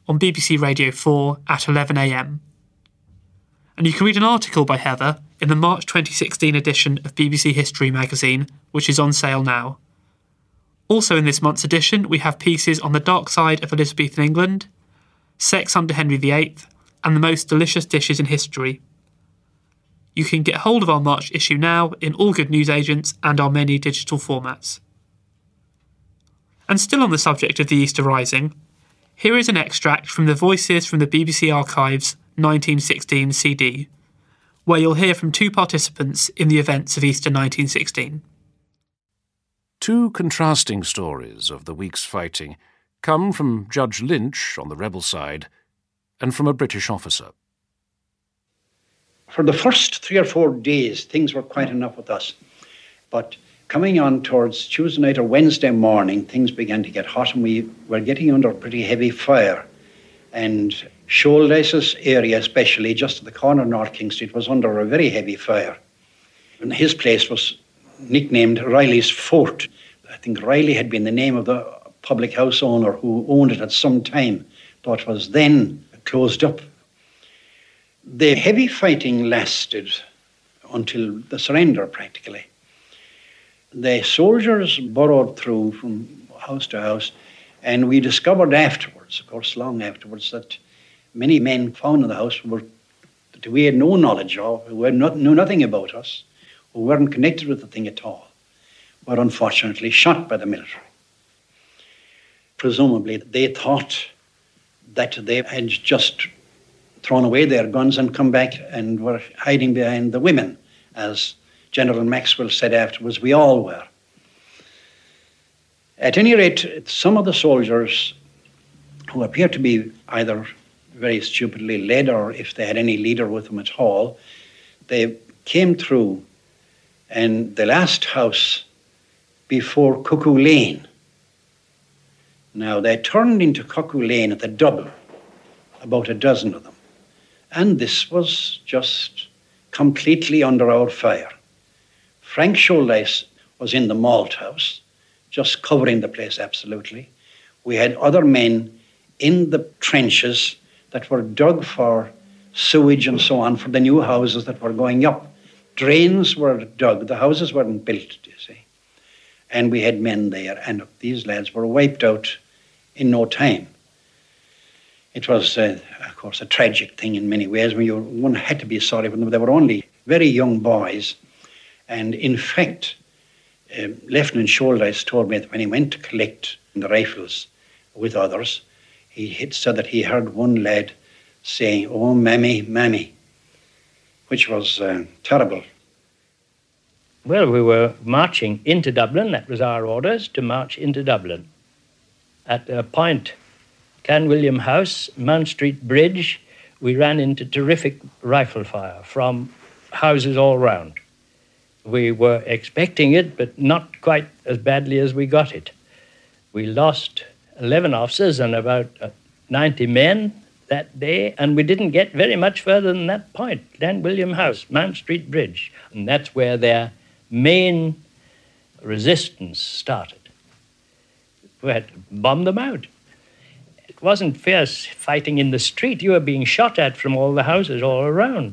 S7: on B B C Radio four at eleven a m. And you can read an article by Heather in the March twenty sixteen edition of B B C History magazine, which is on sale now. Also in this month's edition, we have pieces on the dark side of Elizabethan England, sex under Henry the eighth, and the most delicious dishes in history. You can get hold of our March issue now in all good newsagents and our many digital formats. And still on the subject of the Easter Rising, here is an extract from the Voices from the B B C Archives nineteen sixteen C D, where you'll hear from two participants in the events of Easter nineteen sixteen.
S9: Two contrasting stories of the week's fighting come from Judge Lynch on the rebel side and from a British officer.
S10: For the first three or four days, things were quite enough with us. But coming on towards Tuesday night or Wednesday morning, things began to get hot and we were getting under pretty heavy fire. And Shoaldice's area, especially just at the corner of North King Street, was under a very heavy fire. And his place was nicknamed Riley's Fort. I think Riley had been the name of the public house owner who owned it at some time, though it was then closed up. The heavy fighting lasted until the surrender, practically. The soldiers burrowed through from house to house, and we discovered afterwards, of course, long afterwards, that many men found in the house were, that we had no knowledge of, who had not, knew nothing about us, who weren't connected with the thing at all, were unfortunately shot by the military. Presumably, they thought that they had just thrown away their guns and come back and were hiding behind the women, as General Maxwell said afterwards, we all were. At any rate, some of the soldiers who appeared to be either very stupidly led or if they had any leader with them at all, they came through and the last house before Cuckoo Lane. Now, they turned into Cuckoo Lane at the double, about a dozen of them. And this was just completely under our fire. Frank Shoaldice was in the malt house, just covering the place absolutely. We had other men in the trenches that were dug for sewage and so on for the new houses that were going up. Drains were dug, the houses weren't built, you see. And we had men there, and these lads were wiped out in no time. It was, uh, of course, a tragic thing in many ways. When you, one had to be sorry for them. They were only very young boys. And in fact, uh, Lieutenant Shoaldice told me that when he went to collect the rifles with others, he had said that he heard one lad saying, "Oh, mammy, mammy," which was uh, terrible.
S11: Well, we were marching into Dublin. That was our orders, to march into Dublin. At a point, Clanwilliam House, Mount Street Bridge, we ran into terrific rifle fire from houses all round. We were expecting it, but not quite as badly as we got it. We lost eleven officers and about ninety men that day, and we didn't get very much further than that point, Clanwilliam House, Mount Street Bridge. And that's where their main resistance started. We had to bomb them out. It wasn't fierce fighting in the street. You were being shot at from all the houses all around.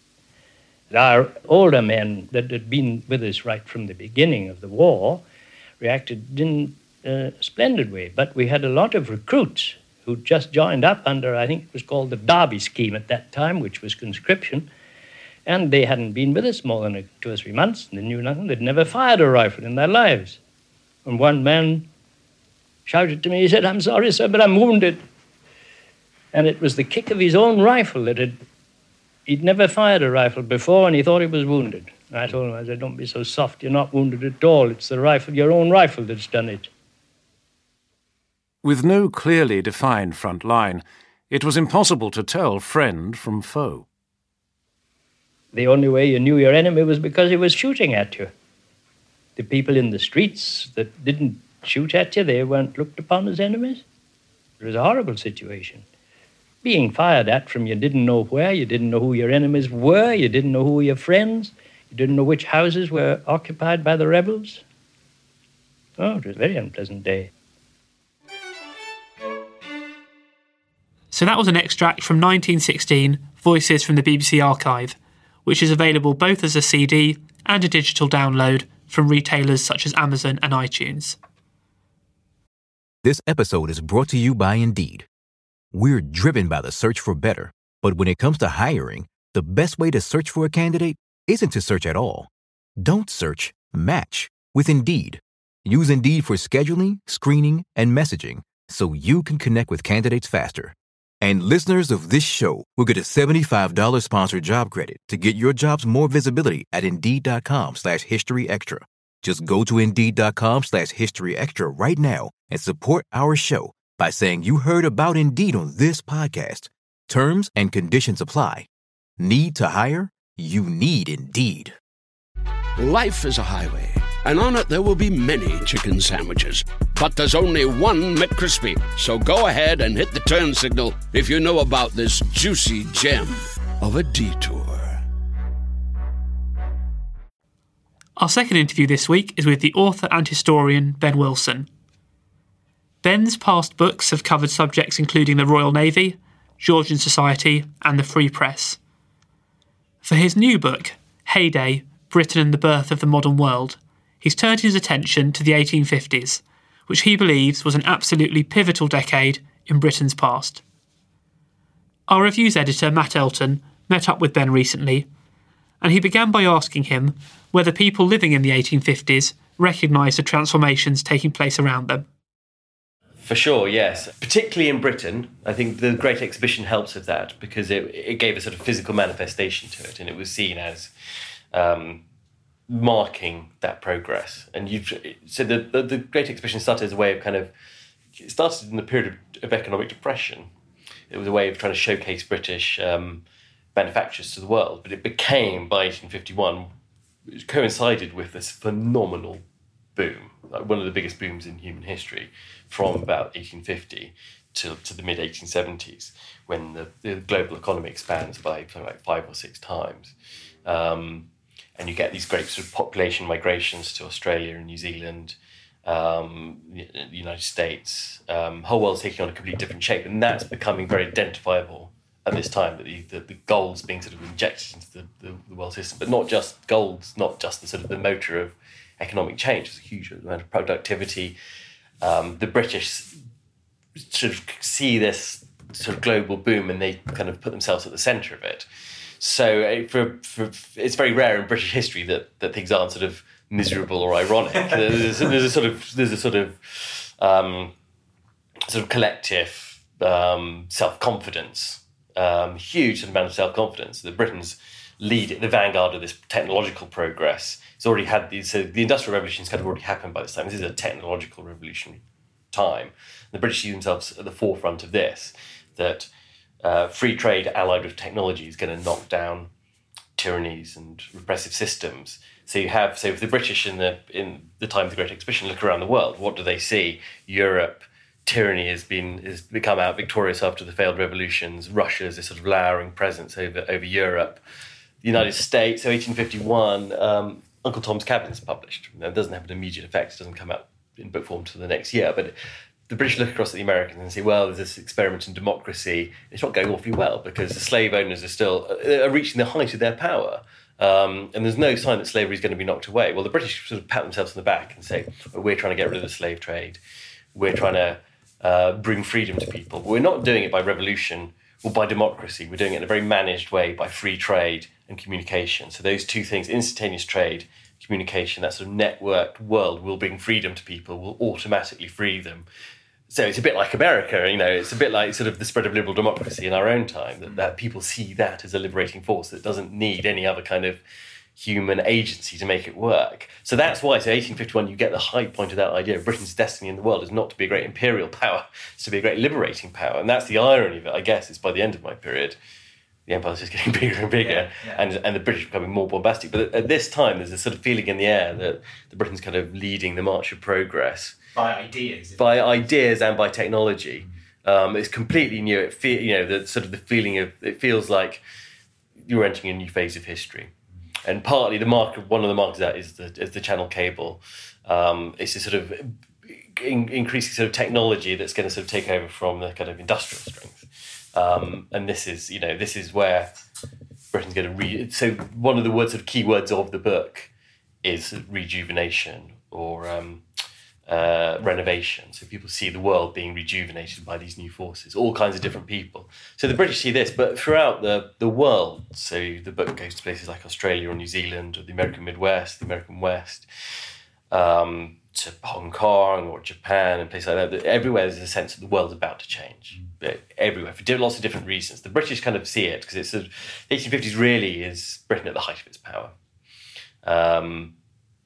S11: Our older men that had been with us right from the beginning of the war reacted in a splendid way. But we had a lot of recruits who just joined up under, I think it was called the Derby Scheme at that time, which was conscription. And they hadn't been with us more than two or three months, and they knew nothing. They'd never fired a rifle in their lives. And one man shouted to me, he said, "I'm sorry, sir, but I'm wounded." And it was the kick of his own rifle that had, he'd never fired a rifle before, and he thought he was wounded. And I told him, I said, "Don't be so soft, you're not wounded at all. It's the rifle, your own rifle that's done it."
S9: With no clearly defined front line, it was impossible to tell friend from foe.
S11: The only way you knew your enemy was because he was shooting at you. The people in the streets that didn't shoot at you, they weren't looked upon as enemies. It was a horrible situation. Being fired at from you didn't know where, you didn't know who your enemies were, you didn't know who were your friends, you didn't know which houses were occupied by the rebels. Oh, it was a very unpleasant day.
S7: So that was an extract from nineteen sixteen, Voices from the B B C Archive, which is available both as a C D and a digital download from retailers such as Amazon and iTunes.
S2: This episode is brought to you by Indeed. We're driven by the search for better, but when it comes to hiring, the best way to search for a candidate isn't to search at all. Don't search, match with Indeed. Use Indeed for scheduling, screening, and messaging so you can connect with candidates faster. And listeners of this show will get a seventy-five dollars sponsored job credit to get your jobs more visibility at Indeed.com slash History Extra. Just go to Indeed.com slash History Extra right now and support our show by saying you heard about Indeed on this podcast. Terms and conditions apply. Need to hire? You need Indeed.
S3: Life is a highway, and on it there will be many chicken sandwiches. But there's only one McCrispy. So go ahead and hit the turn signal if you know about this juicy gem of a detour.
S7: Our second interview this week is with the author and historian Ben Wilson. Ben's past books have covered subjects including the Royal Navy, Georgian society, and the Free Press. For his new book, Heyday, Britain and the Birth of the Modern World, he's turned his attention to the eighteen fifties, which he believes was an absolutely pivotal decade in Britain's past. Our reviews editor, Matt Elton, met up with Ben recently, and he began by asking him whether people living in the eighteen fifties recognised the transformations taking place around them.
S8: For sure, yes. Particularly in Britain, I think the Great Exhibition helps with that because it, it gave a sort of physical manifestation to it, and it was seen as um, marking that progress. And you, so the, the the Great Exhibition started as a way of kind of, it started in the period of, of economic depression. It was a way of trying to showcase British um, manufacturers to the world, but it became, by eighteen fifty-one, it coincided with this phenomenal boom, like one of the biggest booms in human history, from about eighteen fifty to, to the mid eighteen seventies, when the, the global economy expands by like five or six times. Um, and you get these great sort of population migrations to Australia and New Zealand, um, the United States. Um, the whole world's taking on a completely different shape, and that's becoming very identifiable at this time, that the, the, the gold's being sort of injected into the, the, the world system, but not just gold's, not just the sort of the motor of economic change. There's a huge amount of productivity. Um, the British sort of see this sort of global boom, and they kind of put themselves at the centre of it. So for, for, it's very rare in British history that, that things aren't sort of miserable or ironic. there's, there's a sort of there's a sort of um, sort of collective um, self-confidence, um, huge amount of self-confidence. The Britain's lead, the vanguard of this technological progress. It's already had these. So the Industrial Revolution's kind of already happened by this time. This is a technological revolutionary time. The British see themselves at the forefront of this. That uh, free trade allied with technology is going to knock down tyrannies and repressive systems. So you have, so if the British in the in the time of the Great Exhibition look around the world, what do they see? Europe, tyranny has been has become out victorious after the failed revolutions. Russia is a sort of lowering presence over over Europe. The United States, so eighteen fifty-one, um, Uncle Tom's Cabin is published. Now, it doesn't have an immediate effect. It doesn't come out in book form until the next year. But the British look across at the Americans and say, well, there's this experiment in democracy. It's not going awfully well because the slave owners are still are reaching the height of their power. Um, and there's no sign that slavery is going to be knocked away. Well, the British sort of pat themselves on the back and say, well, we're trying to get rid of the slave trade. We're trying to uh, bring freedom to people. But we're not doing it by revolution or by democracy. We're doing it in a very managed way by free trade and communication. So those two things, instantaneous trade, communication, that sort of networked world will bring freedom to people, will automatically free them. So it's a bit like America, you know, it's a bit like sort of the spread of liberal democracy in our own time, that, that people see that as a liberating force that doesn't need any other kind of human agency to make it work. So that's why, so eighteen fifty-one, you get the high point of that idea of Britain's destiny in the world is not to be a great imperial power, it's to be a great liberating power. And that's the irony of it, I guess, is by the end of my period, the empire's just getting bigger and bigger, yeah, yeah. and and the British becoming more bombastic. But at, at this time, there's a sort of feeling in the air that the Britain's kind of leading the march of progress.
S12: By ideas.
S8: By ideas and by technology. Mm-hmm. Um, it's completely new. It fe- you know, the sort of the feeling of, it feels like you're entering a new phase of history. Mm-hmm. And partly the mark, one of the markers of that is the, is the channel cable. Um, it's a sort of in, increasing sort of technology that's going to sort of take over from the kind of industrial strength. Um, and this is, you know, this is where Britain's going to re... So one of the words, sort of key words of the book is rejuvenation or um, uh, renovation. So people see the world being rejuvenated by these new forces, all kinds of different people. So the British see this, but throughout the, the world, so the book goes to places like Australia or New Zealand or the American Midwest, the American West, um, to Hong Kong or Japan and places like that. Everywhere there's a sense that the world's about to change. Everywhere, for lots of different reasons. The British kind of see it because it's sort of, the eighteen fifties really is Britain at the height of its power. Um,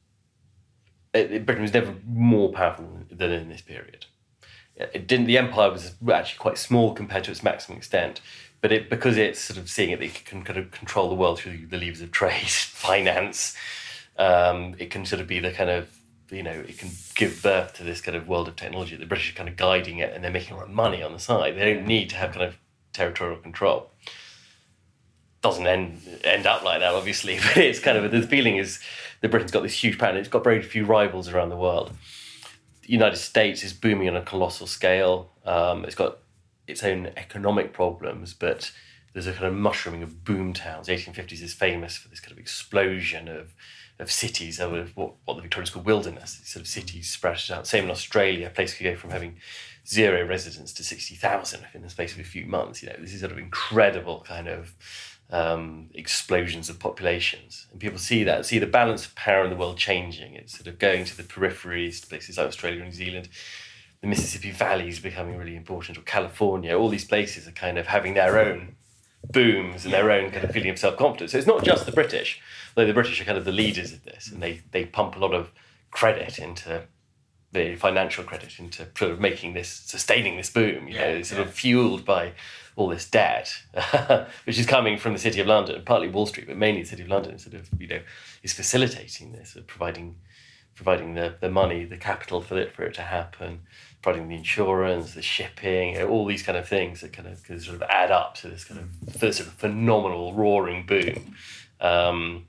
S8: it, it, Britain was never more powerful than in this period. It didn't. The empire was actually quite small compared to its maximum extent, but it because it's sort of seeing it, it can kind of control the world through the levers of trade, finance. Um, it can sort of be the kind of, you know, it can give birth to this kind of world of technology. The British are kind of guiding it and they're making a lot of money on the side. They don't need to have kind of territorial control. Doesn't end end up like that, obviously, but it's kind of, the feeling is that Britain's got this huge power and it's got very few rivals around the world. The United States is booming on a colossal scale. Um, it's got its own economic problems, but there's a kind of mushrooming of boom towns. The eighteen fifties is famous for this kind of explosion of of cities, of what, what the Victorians call wilderness, these sort of cities sprouted out. Same in Australia, a place could go from having zero residents to sixty thousand in the space of a few months. You know, this is sort of incredible kind of um, explosions of populations. And people see that, see the balance of power in the world changing. It's sort of going to the peripheries, to places like Australia and New Zealand. The Mississippi Valley is becoming really important, or California. All these places are kind of having their own booms and their own kind of feeling of self-confidence. So it's not just the British, though the British are kind of the leaders of this, and they, they pump a lot of credit into, the financial credit into sort of making this, sustaining this boom. You know, it's sort of fueled by all this debt, which is coming from the City of London, partly Wall Street, but mainly the City of London, sort of, you know, is facilitating this, sort of providing providing the, the money, the capital for it for it to happen, providing the insurance, the shipping, you know, all these kind of things that kind of can sort of add up to this kind of sort of phenomenal roaring boom um,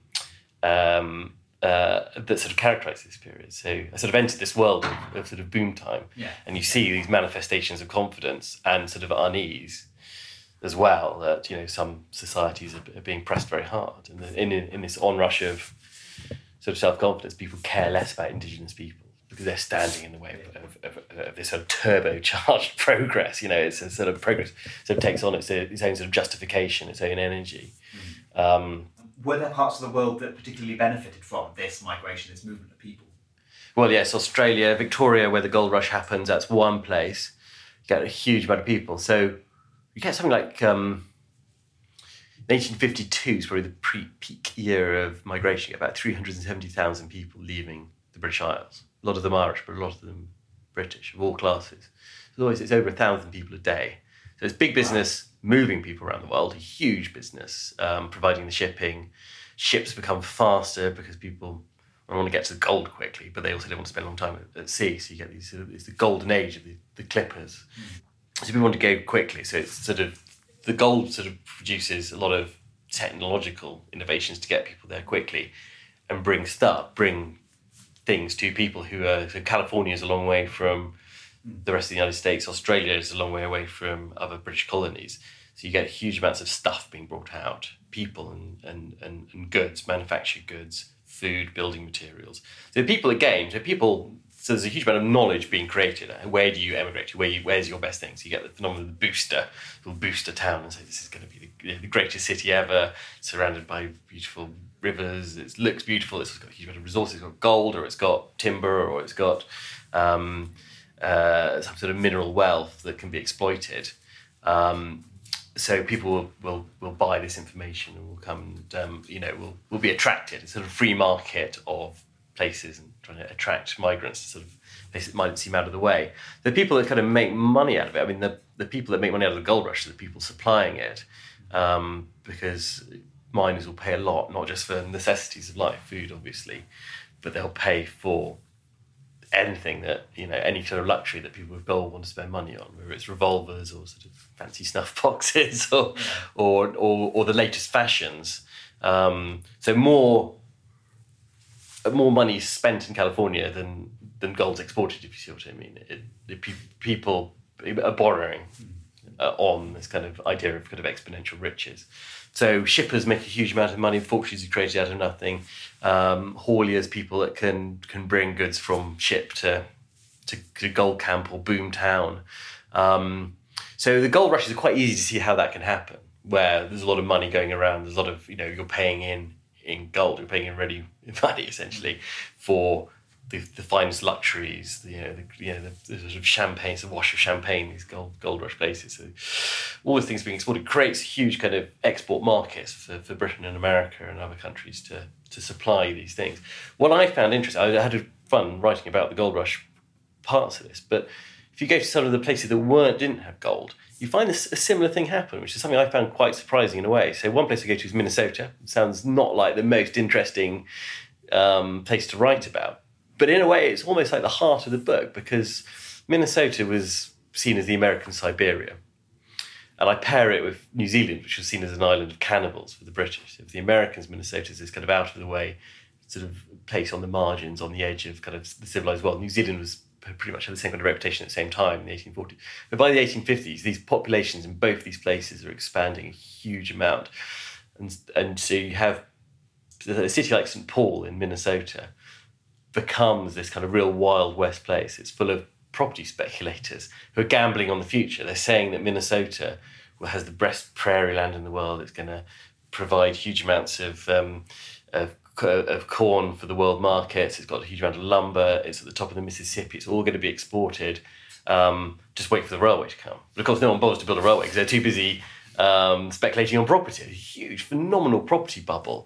S8: um, uh, that sort of characterises this period. So I sort of entered this world of, of sort of boom time, yeah. And you see these manifestations of confidence and sort of unease as well, that, you know, some societies are, are being pressed very hard, and in, in in this onrush of sort of self-confidence, people care less about indigenous people because they're standing in the way of, of, of, of this sort of turbocharged progress. You know, it's a sort of progress sort of takes on its, its own sort of justification, its own energy. Mm. Um,
S12: Were there parts of the world that particularly benefited from this migration, this movement of people?
S8: Well, yes, Australia, Victoria, where the gold rush happens, that's one place. You get a huge amount of people. So you get something like... Um, eighteen fifty-two is probably the pre-peak year of migration. You get about three hundred seventy thousand people leaving the British Isles. A lot of them Irish, but a lot of them British, of all classes. So always, it's over a thousand people a day. So it's big business moving people around the world, a huge business, um, providing the shipping. Ships become faster because people want to get to the gold quickly, but they also don't want to spend a long time at, at sea. So you get these, it's the golden age of the, the clippers. Mm. So people want to go quickly. So it's sort of, the gold sort of produces a lot of technological innovations to get people there quickly and bring stuff, bring things to people who are... So California is a long way from the rest of the United States. Australia is a long way away from other British colonies. So you get huge amounts of stuff being brought out, people and, and, and, and goods, manufactured goods, food, building materials. So people are game. So people... So there's a huge amount of knowledge being created. Where do you emigrate to? Where you, where's your best thing? So you get the phenomenon of the booster. We'll boost a town and say this is going to be the, you know, the greatest city ever, surrounded by beautiful rivers. It looks beautiful. It's got a huge amount of resources. It's got gold, or it's got timber, or it's got um, uh, some sort of mineral wealth that can be exploited. Um, so people will, will will buy this information and will come and um, you know will will be attracted. It's sort of a free market of places and trying to attract migrants to sort of places that might seem out of the way. The people that kind of make money out of it, I mean, the, the people that make money out of the gold rush are the people supplying it, um, because miners will pay a lot, not just for necessities of life, food, obviously, but they'll pay for anything that, you know, any kind of luxury that people with gold want to spend money on, whether it's revolvers or sort of fancy snuff boxes or, or, or, or the latest fashions. Um, so more... more money is spent in California than than gold's exported, if you see what I mean. It, it, pe- people are borrowing uh, on this kind of idea of kind of exponential riches. So shippers make a huge amount of money, fortunes are created out of nothing. Um, hauliers, people that can can bring goods from ship to to, to Gold Camp or Boom Town. Um, so the gold rushes are quite easy to see how that can happen, where there's a lot of money going around. There's a lot of, you know, you're paying in in gold, you're paying in ready money essentially for the, the finest luxuries, the, you know, the, you know, the, the sort of champagne, it's a wash of champagne, these gold gold rush places. So all these things being exported creates huge kind of export markets for, for Britain and America and other countries to to supply these things. What I found interesting, I had fun writing about the gold rush parts of this, but if you go to some of the places that weren't didn't have gold, you find this, a similar thing happen, which is something I found quite surprising in a way. So one place I go to is Minnesota. It sounds not like the most interesting um, place to write about. But in a way, it's almost like the heart of the book, because Minnesota was seen as the American Siberia. And I pair it with New Zealand, which was seen as an island of cannibals for the British. So for the Americans, Minnesota is this kind of out of the way sort of place on the margins, on the edge of kind of the civilized world. New Zealand was pretty much had the same kind of reputation at the same time in the eighteen forties. But by the eighteen fifties, these populations in both these places are expanding a huge amount. And, and so you have a city like Saint Paul in Minnesota becomes this kind of real Wild West place. It's full of property speculators who are gambling on the future. They're saying that Minnesota has the best prairie land in the world. It's going to provide huge amounts of, um, of of corn for the world markets. It's got a huge amount of lumber. It's at the top of the Mississippi. It's all going to be exported. Um, just wait for the railway to come. But of course, no one bothers to build a railway because they're too busy um, speculating on property. A huge, phenomenal property bubble.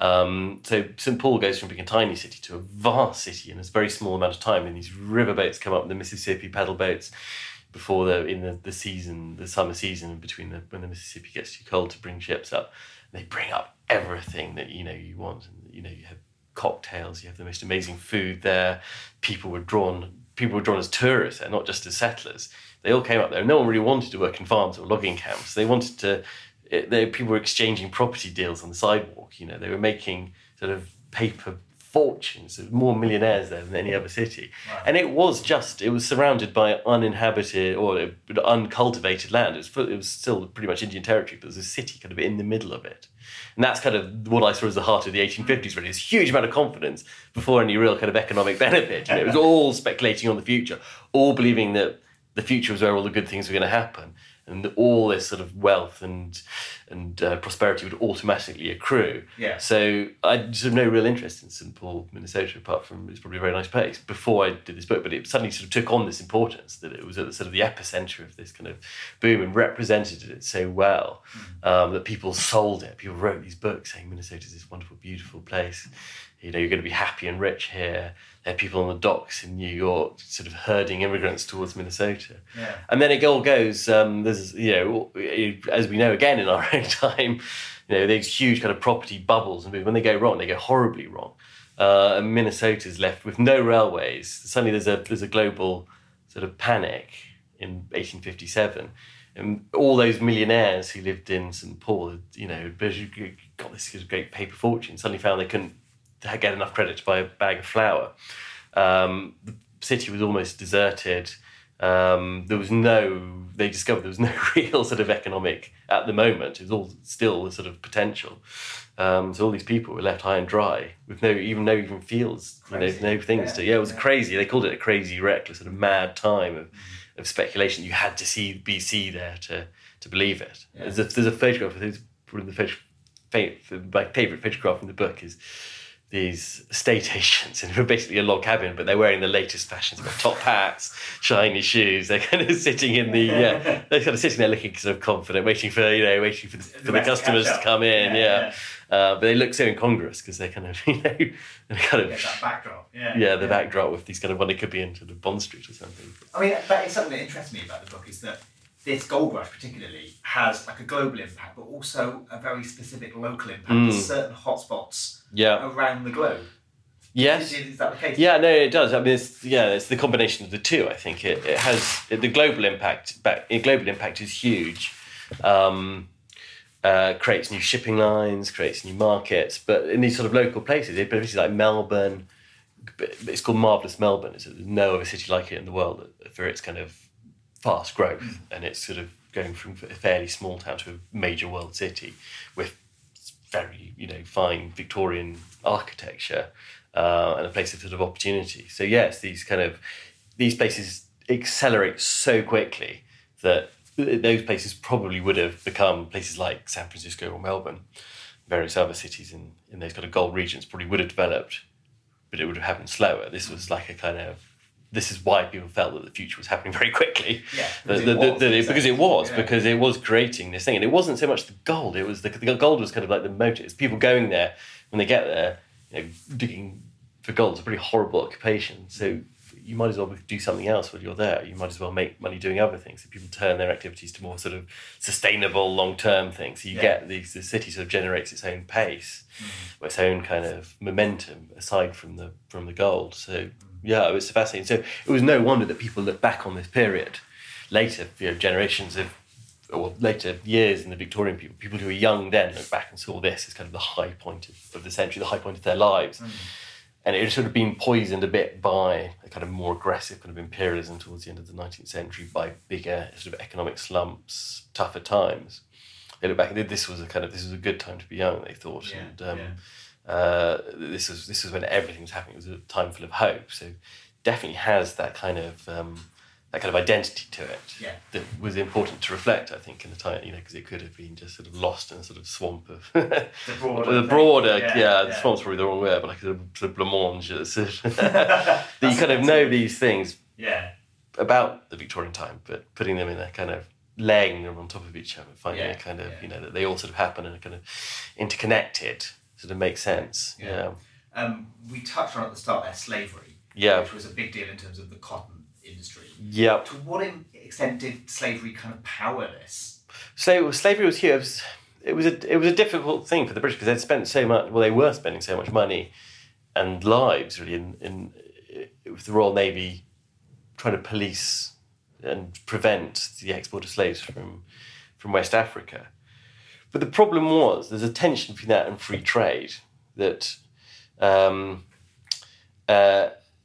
S8: Um, so Saint Paul goes from being a tiny city to a vast city in a very small amount of time. And these riverboats come up, the Mississippi paddle boats, before the in the, the season, the summer season, between the, when the Mississippi gets too cold to bring ships up. They bring up everything that, you know, you want. And, you know, you have cocktails, you have the most amazing food there. People were drawn, people were drawn as tourists there, not just as settlers. They all came up there. No one really wanted to work in farms or logging camps. They wanted to, it, they, people were exchanging property deals on the sidewalk. You know, they were making sort of paper fortunes. There were more millionaires there than any other city. Wow. And it was just, it was surrounded by uninhabited or uncultivated land. It was, it was still pretty much Indian territory, but there was a city kind of in the middle of it. And that's kind of what I saw as the heart of the eighteen fifties, really. This huge amount of confidence before any real kind of economic benefit. You know, it was all speculating on the future, all believing that the future was where all the good things were going to happen. And all this sort of wealth and and uh, prosperity would automatically accrue.
S12: Yeah.
S8: So I just have no real interest in Saint Paul, Minnesota, apart from it's probably a very nice place before I did this book. But it suddenly sort of took on this importance that it was at the sort of the epicenter of this kind of boom and represented it so well mm. um, that people sold it. People wrote these books saying Minnesota is this wonderful, beautiful place. You know, you're going to be happy and rich here. There are people on the docks in New York sort of herding immigrants towards Minnesota.
S12: Yeah.
S8: And then it all goes, um, there's, you know, as we know again in our own time, you know, these huge kind of property bubbles, and when they go wrong, they go horribly wrong. Uh, and Minnesota's left with no railways. Suddenly there's a there's a global sort of panic in eighteen fifty-seven. And all those millionaires who lived in Saint Paul, you know, got this great paper fortune, suddenly found they couldn't get enough credit to buy a bag of flour. Um, the city was almost deserted. Um, there was no, they discovered there was no real sort of economic at the moment. It was all still the sort of potential. Um, so all these people were left high and dry with no, even no even fields, you know, no things yeah. to, yeah, it was yeah. crazy. They called it a crazy, reckless, sort of mad time of, mm-hmm. of speculation. You had to see B C there to, to believe it. Yeah. There's, a, there's a photograph, there's one of the photo, my favourite photograph in the book is these estate agents, and we're basically a log cabin, but they're wearing the latest fashions. They've got top hats, shiny shoes. They're kind of sitting in the, uh, they're kind of sitting there looking sort of confident, waiting for, you know, waiting for the, for the customers to come in. Yeah. yeah. yeah. Uh, but they look so incongruous because they're kind of, you know, kind of.
S12: Yeah, that backdrop. Yeah.
S8: Yeah, the yeah. backdrop with these kind of, well, they could be in sort of Bond Street or something.
S12: I mean, but it's something that interests me about the book is that this gold rush particularly has like a global impact, but also a very specific local impact. Mm. There's certain hotspots yeah. around the globe.
S8: Yes.
S12: Is, is that the case?
S8: Yeah, no, it does. I mean, it's, yeah, it's the combination of the two. I think it, it has it, the global impact. Back, global impact is huge. Um, uh, creates new shipping lines, creates new markets, but in these sort of local places, places like Melbourne, it's called Marvellous Melbourne. There's no other city like it in the world for its kind of fast growth mm. and its sort of going from a fairly small town to a major world city with very, you know, fine Victorian architecture uh, and a place of sort of opportunity. So yes, these kind of these places accelerate so quickly that those places probably would have become places like San Francisco or Melbourne. Various other cities in, in those kind of gold regions probably would have developed, but it would have happened slower. This was like a kind of, this is why people felt that the future was happening very quickly.
S12: Yeah,
S8: because,
S12: the,
S8: it,
S12: the,
S8: was, the,
S12: exactly.
S8: because it was,
S12: yeah.
S8: because it was creating this thing. And it wasn't so much the gold, it was the, the gold was kind of like the motive. It's people going there, when they get there, you know, digging for gold. It's a pretty horrible occupation. So you might as well do something else while you're there. You might as well make money doing other things. So people turn their activities to more sort of sustainable, long-term things. So you yeah. get these, the city sort of generates its own pace, mm. its own kind of momentum aside from the from the gold. So mm. yeah, it was fascinating. So it was no wonder that people look back on this period later, you know, generations of, or later years in the Victorian people, people who were young then look back and saw this as kind of the high point of, of the century, the high point of their lives. Mm. And it had sort of been poisoned a bit by a kind of more aggressive kind of imperialism towards the end of the nineteenth century, by bigger sort of economic slumps, tougher times. They look back and this was a kind of this was a good time to be young, they thought, yeah, and um, yeah. uh, this was this was when everything was happening. It was a time full of hope. So definitely has that kind of um, that kind of identity to it
S12: yeah.
S8: that was important to reflect, I think, in the time, you know, because it could have been just sort of lost in a sort of swamp of the
S12: broader,
S8: the broader yeah,
S12: yeah,
S8: the
S12: yeah.
S8: swamp's probably the wrong word, but like a sort of, sort of blancmange that you kind of know these things
S12: yeah.
S8: about the Victorian time, but putting them in a kind of laying them on top of each other, finding
S12: yeah,
S8: a kind of
S12: yeah.
S8: you know that they all sort of happen and are kind of interconnected, sort of makes sense. Yeah.
S12: yeah. Um, we touched on at the start there slavery,
S8: yeah.
S12: which was a big deal in terms of the cotton industry.
S8: Yeah.
S12: To what extent did slavery kind of power this?
S8: So slavery was here. It was, it was a it was a difficult thing for the British because they'd spent so much. Well, they were spending so much money and lives really in in with the Royal Navy trying to police and prevent the export of slaves from from West Africa. But the problem was there's a tension between that and free trade that. Um, uh,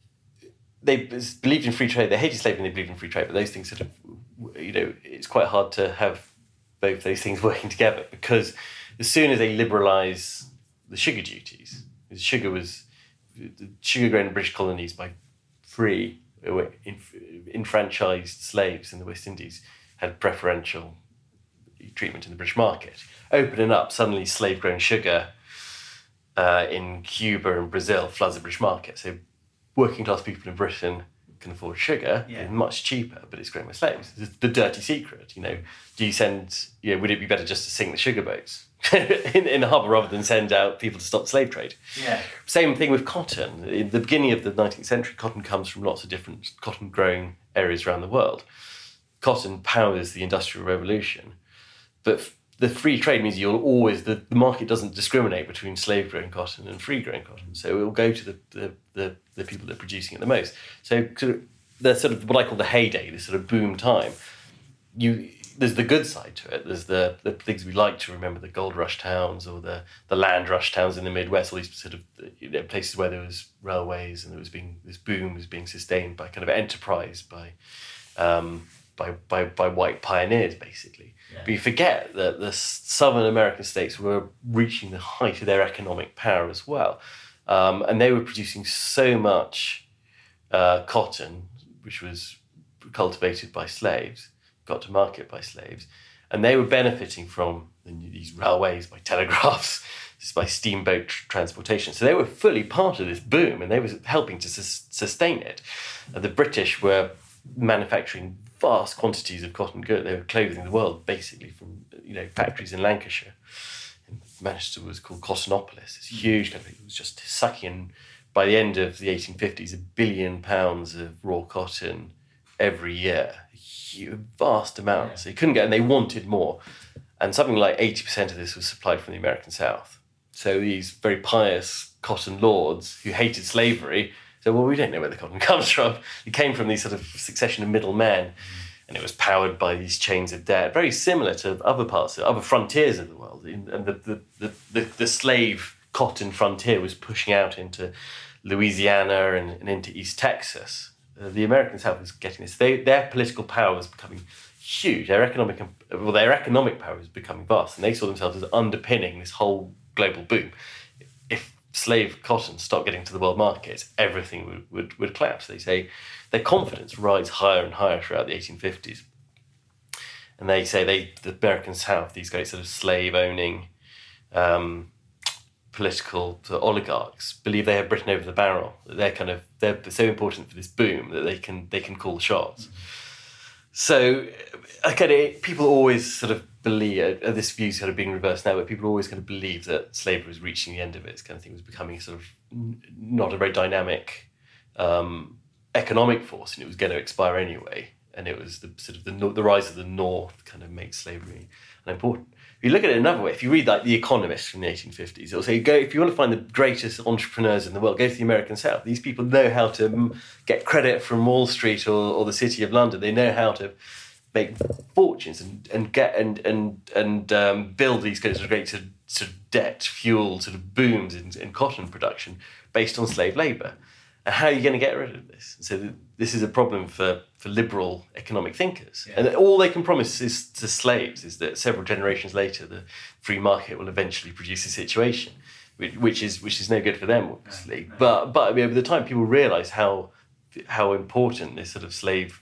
S8: They believed in free trade. They hated slavery and they believed in free trade. But those things sort of, you know, it's quite hard to have both those things working together because as soon as they liberalise the sugar duties, sugar was, the sugar grown in British colonies by free, enfranchised slaves in the West Indies had preferential treatment in the British market. Opening up, suddenly slave grown sugar uh, in Cuba and Brazil floods the British market. So working class people in Britain can afford sugar,
S12: yeah.
S8: it's much cheaper, but it's grown by slaves. It's the dirty secret, you know. Do you send, you know, would it be better just to sink the sugar boats in, in the harbour rather than send out people to stop the slave trade?
S12: Yeah.
S8: Same thing with cotton. In the beginning of the nineteenth century, cotton comes from lots of different cotton growing areas around the world. Cotton powers the Industrial Revolution, but the free trade means you'll always, the, the market doesn't discriminate between slave-grown cotton and free-grown cotton. So it will go to the, the, the, the people that are producing it the most. So sort of, the sort of what I call the heyday, this sort of boom time, you there's the good side to it. There's the, the things we like to remember, the gold rush towns or the, the land rush towns in the Midwest, all these sort of, you know, places where there was railways and there was being, this boom was being sustained by kind of enterprise, by um, by, by, by white pioneers, basically. Yeah. But you forget that the Southern American states were reaching the height of their economic power as well. Um, and they were producing so much uh, cotton, which was cultivated by slaves, got to market by slaves, and they were benefiting from these railways, by telegraphs, just by steamboat transportation. So they were fully part of this boom, and they were helping to sus- sustain it. And the British were manufacturing vast quantities of cotton goods. They were clothing the world basically from, you know, factories in Lancashire. In Manchester was called Cottonopolis. It's huge country. It was just sucking in, by the end of the eighteen fifties, a billion pounds of raw cotton every year. Huge, vast amounts. So you couldn't get, and they wanted more. And something like eighty percent of this was supplied from the American South. So these very pious cotton lords who hated slavery said, well, we don't know where the cotton comes from. It came from these sort of succession of middlemen, and it was powered by these chains of debt, very similar to other parts, other frontiers of the world. And the, the, the, the, the slave cotton frontier was pushing out into Louisiana and, and into East Texas. Uh, the American South was getting this. They, their political power was becoming huge. Their economic, well, their economic power was becoming vast, and they saw themselves as underpinning this whole global boom. If slave cotton stopped getting to the world markets, everything would, would, would collapse. They say their confidence rise higher and higher throughout the eighteen fifties. And they say they, the American South, these great sort of slave-owning um, political sort of oligarchs, believe they have Britain over the barrel. That they're kind of they're so important for this boom that they can they can call the shots. Mm-hmm. So, okay, people always sort of believe uh, this view's kind of being reversed now, but people always kind of believe that slavery was reaching the end of it. This kind of thing was becoming sort of not a very dynamic um, economic force, and it was going to expire anyway. And it was the sort of the, the rise of the North kind of makes slavery unimportant. If you look at it another way, if you read like The Economist from the eighteen fifties, it'll say, go if you want to find the greatest entrepreneurs in the world, go to the American South. These people know how to m- get credit from Wall Street or, or the City of London. They know how to make fortunes and, and get and and and um, build these kinds of great sort of, sort of debt-fueled sort of booms in, in cotton production based on slave labour. And how are you going to get rid of this? So this is a problem for, for liberal economic thinkers. Yeah. And all they can promise is to slaves is that several generations later, the free market will eventually produce a situation, which, which is which is no good for them, obviously. No, no. But but I mean, over the time, people realise how how important this sort of slave.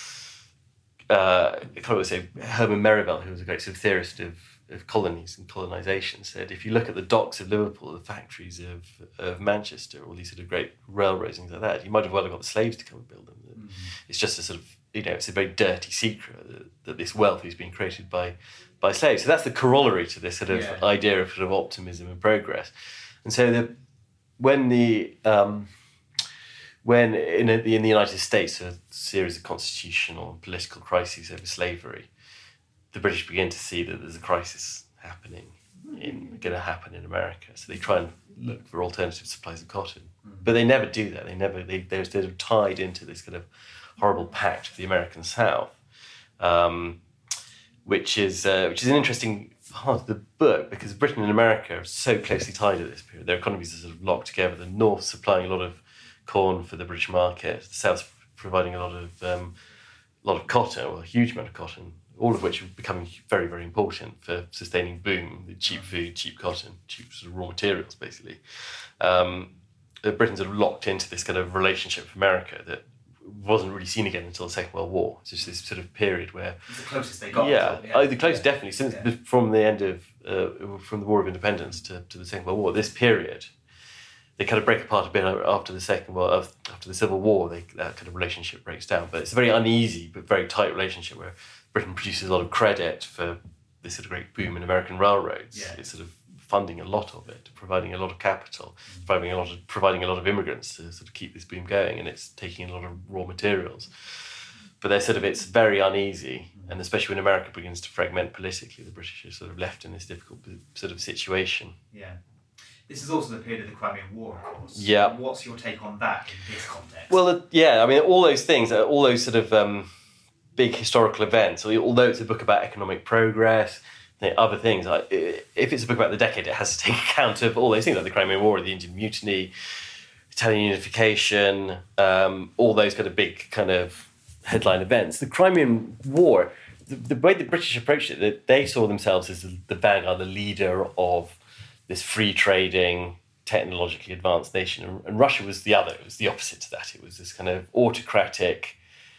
S8: Uh, I can't always say Herman Merivale, who was a great sort of theorist of. of colonies and colonisation, said if you look at the docks of Liverpool, the factories of, of Manchester, all these sort of great railroads, things like that, you might have well got the slaves to come and build them. Mm-hmm. It's just a sort of, you know, it's a very dirty secret that, that this wealth is being created by by slaves. So that's the corollary to this sort of yeah. idea of sort of optimism and progress. And so the, when the um, when in, a, in the United States, a series of constitutional and political crises over slavery, the British begin to see that there's a crisis happening, in going to happen in America. So they try and look for alternative supplies of cotton, but they never do that. They never they they're sort of tied into this kind of horrible pact of the American South, um, which is uh, which is an interesting part of the book because Britain and America are so closely tied at this period. Their economies are sort of locked together. The North supplying a lot of corn for the British market, the South providing a lot of um, a lot of cotton, or a huge amount of cotton. All of which are becoming very, very important for sustaining boom, the cheap food, cheap cotton, cheap sort of raw materials, basically. Um, Britain's sort of locked into this kind of relationship with America that wasn't really seen again until the Second World War. It's just this sort of period where...
S12: It's the closest they got.
S8: Yeah,
S12: yeah.
S8: oh, the closest,
S12: yeah.
S8: definitely. Since
S12: yeah.
S8: From the end of, uh, from the War of Independence to, to the Second World War, this period, they kind of break apart a bit after the Second World, after the Civil War, they, that kind of relationship breaks down. But it's a very uneasy but very tight relationship where Britain produces a lot of credit for this sort of great boom in American railroads. Yeah. It's sort of funding a lot of it, providing a lot of capital, mm-hmm. providing a lot of providing a lot of immigrants to sort of keep this boom going, and it's taking in a lot of raw materials. But they're sort of it's very uneasy, mm-hmm. and especially when America begins to fragment politically, the British are sort of left in this difficult sort of situation.
S12: Yeah. This is also the period of the Crimean War, of course.
S8: Yeah.
S12: What's your take on that in this context?
S8: Well, uh, yeah, I mean, all those things, all those sort of um, big historical events, although it's a book about economic progress, other things, like, if it's a book about the decade, it has to take account of all those things, like the Crimean War, the Indian Mutiny, Italian unification, um, all those kind of big kind of headline events. The Crimean War, the, the way the British approached it, they, they saw themselves as the, the vanguard, the leader of this free trading, technologically advanced nation, and, and Russia was the other. It was the opposite to that. It was this kind of autocratic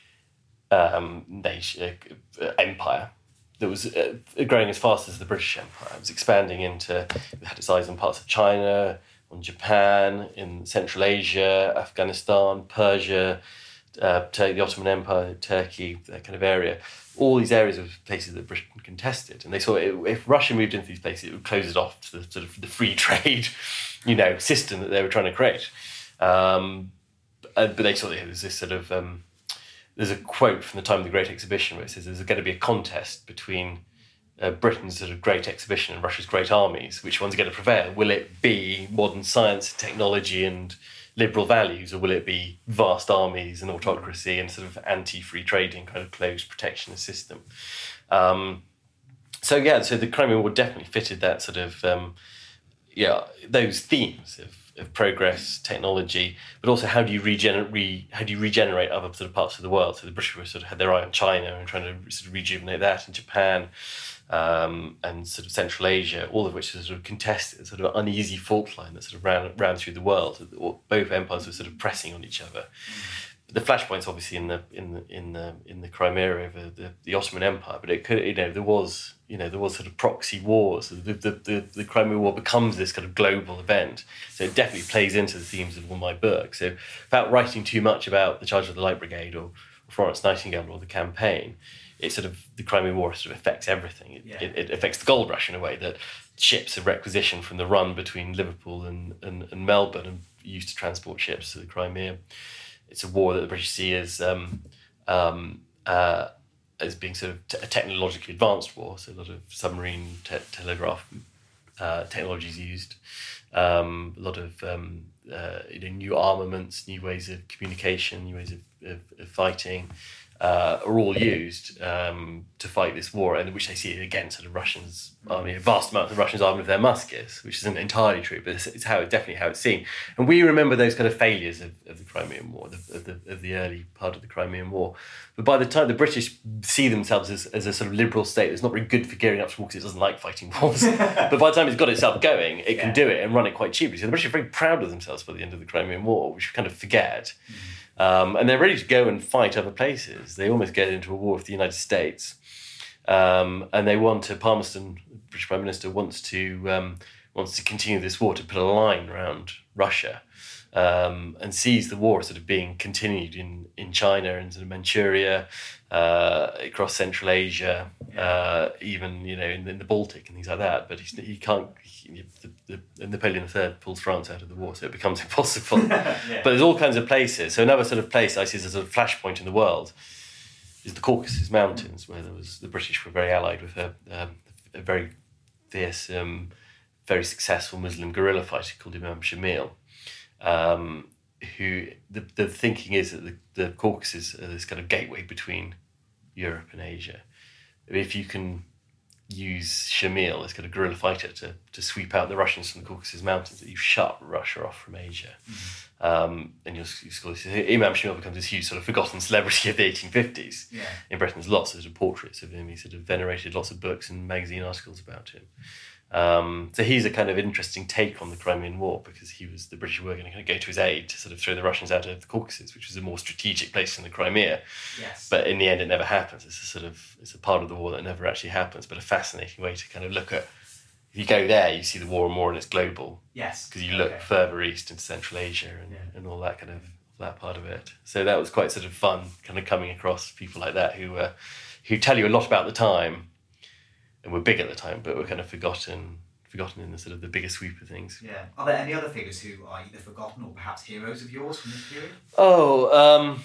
S8: um, nation, uh, empire that was uh, growing as fast as the British Empire. It was expanding into, it had its eyes on parts of China, on Japan, in Central Asia, Afghanistan, Persia, uh, Tur- the Ottoman Empire, Turkey, that kind of area. All these areas of places that Britain contested. And they saw it, if Russia moved into these places, it would close it off to the sort of the free trade, you know, system that they were trying to create. Um, but they saw that there was this sort of, um, there's a quote from the time of the Great Exhibition where it says there's going to be a contest between uh, Britain's sort of Great Exhibition and Russia's great armies. Which one's going to prevail? Will it be modern science, technology and liberal values, or will it be vast armies and autocracy and sort of anti-free trading, kind of closed protectionist system? Um, so yeah, so the Crimean War definitely fitted that sort of, um, yeah, those themes of of progress, technology, but also how do you regenerate re, how do you regenerate other sort of parts of the world? So the British were sort of had their eye on China and trying to sort of rejuvenate that, and Japan, um, and sort of Central Asia, all of which is sort of contested, sort of uneasy fault line that sort of ran ran through the world. Both empires were sort of pressing on each other. The flashpoint's obviously in the in the in the in the Crimea over the, the Ottoman Empire, but it could, you know, there was you know there was sort of proxy wars. The the, the the Crimea War becomes this kind of global event, so it definitely plays into the themes of all my books. So without writing too much about the Charge of the Light Brigade or Florence Nightingale or the campaign, it sort of the Crimea War sort of affects everything. It, yeah. it, it affects the gold rush in a way that ships are requisitioned from the run between Liverpool and, and, and Melbourne and used to transport ships to the Crimea. It's a war that the British see as um, um, uh, as being sort of t- a technologically advanced war. So a lot of submarine te- telegraph uh, technologies used, um, a lot of um, uh, you know, new armaments, new ways of communication, new ways of, of, of fighting. Uh, are all used um, to fight this war, and which they see against sort of Russians' army, a vast amount of the Russians' army with their muskets, which isn't entirely true, but it's, it's how it's definitely how it's seen. And we remember those kind of failures of, of the Crimean War, of the, of the of the early part of the Crimean War. But by the time the British see themselves as, as a sort of liberal state that's not very good for gearing up to war because it doesn't like fighting wars, but by the time it's got itself going, it can yeah. do it and run it quite cheaply. So the British are very proud of themselves by the end of the Crimean War, which we kind of forget. Mm. Um, and they're ready to go and fight other places. They almost get into a war with the United States. Um, and they want to, Palmerston, the British Prime Minister, wants to um, wants to continue this war, to put a line around Russia, um, and sees the war sort of being continued in, in China and sort of Manchuria, uh, across Central Asia, uh, even, you know, in, in the Baltic and things like that. But he's, he can't, he, the, the Napoleon the Third pulls France out of the war, so it becomes impossible. yeah. But there's all kinds of places. So another sort of place I see as a sort of flashpoint in the world is the Caucasus Mountains, where there was the British were very allied with a, um, a very fierce, um, very successful Muslim guerrilla fighter called Imam Shamil, um, who the, the thinking is that the, the Caucasus are this kind of gateway between Europe and Asia. If you can use Shamil, this kind of guerrilla fighter, to, to sweep out the Russians from the Caucasus Mountains, that you shut Russia off from Asia. Mm-hmm. Um, and you'll, you'll see Imam Shamil becomes this huge sort of forgotten celebrity of the eighteen fifties. Yeah. In Britain, there's lots of, sort of portraits of him. He's sort of venerated, lots of books and magazine articles about him. Um, so he's a kind of interesting take on the Crimean War, because he was the British were going to kind of go to his aid to sort of throw the Russians out of the Caucasus, which was a more strategic place than the Crimea. Yes. But in the end, it never happens. It's a sort of it's a part of the war that never actually happens. But a fascinating way to kind of look at. If you go there, you see the war more and it's global.
S12: Yes.
S8: Because you look okay. further east into Central Asia and, yeah. and all that kind of that part of it. So that was quite sort of fun, kind of coming across people like that who uh, who tell you a lot about the time. And were big at the time, but were kind of forgotten, forgotten in the sort of the bigger sweep of things.
S12: Yeah. Are there any other figures who are either forgotten or perhaps heroes of yours from this period?
S8: Oh, um,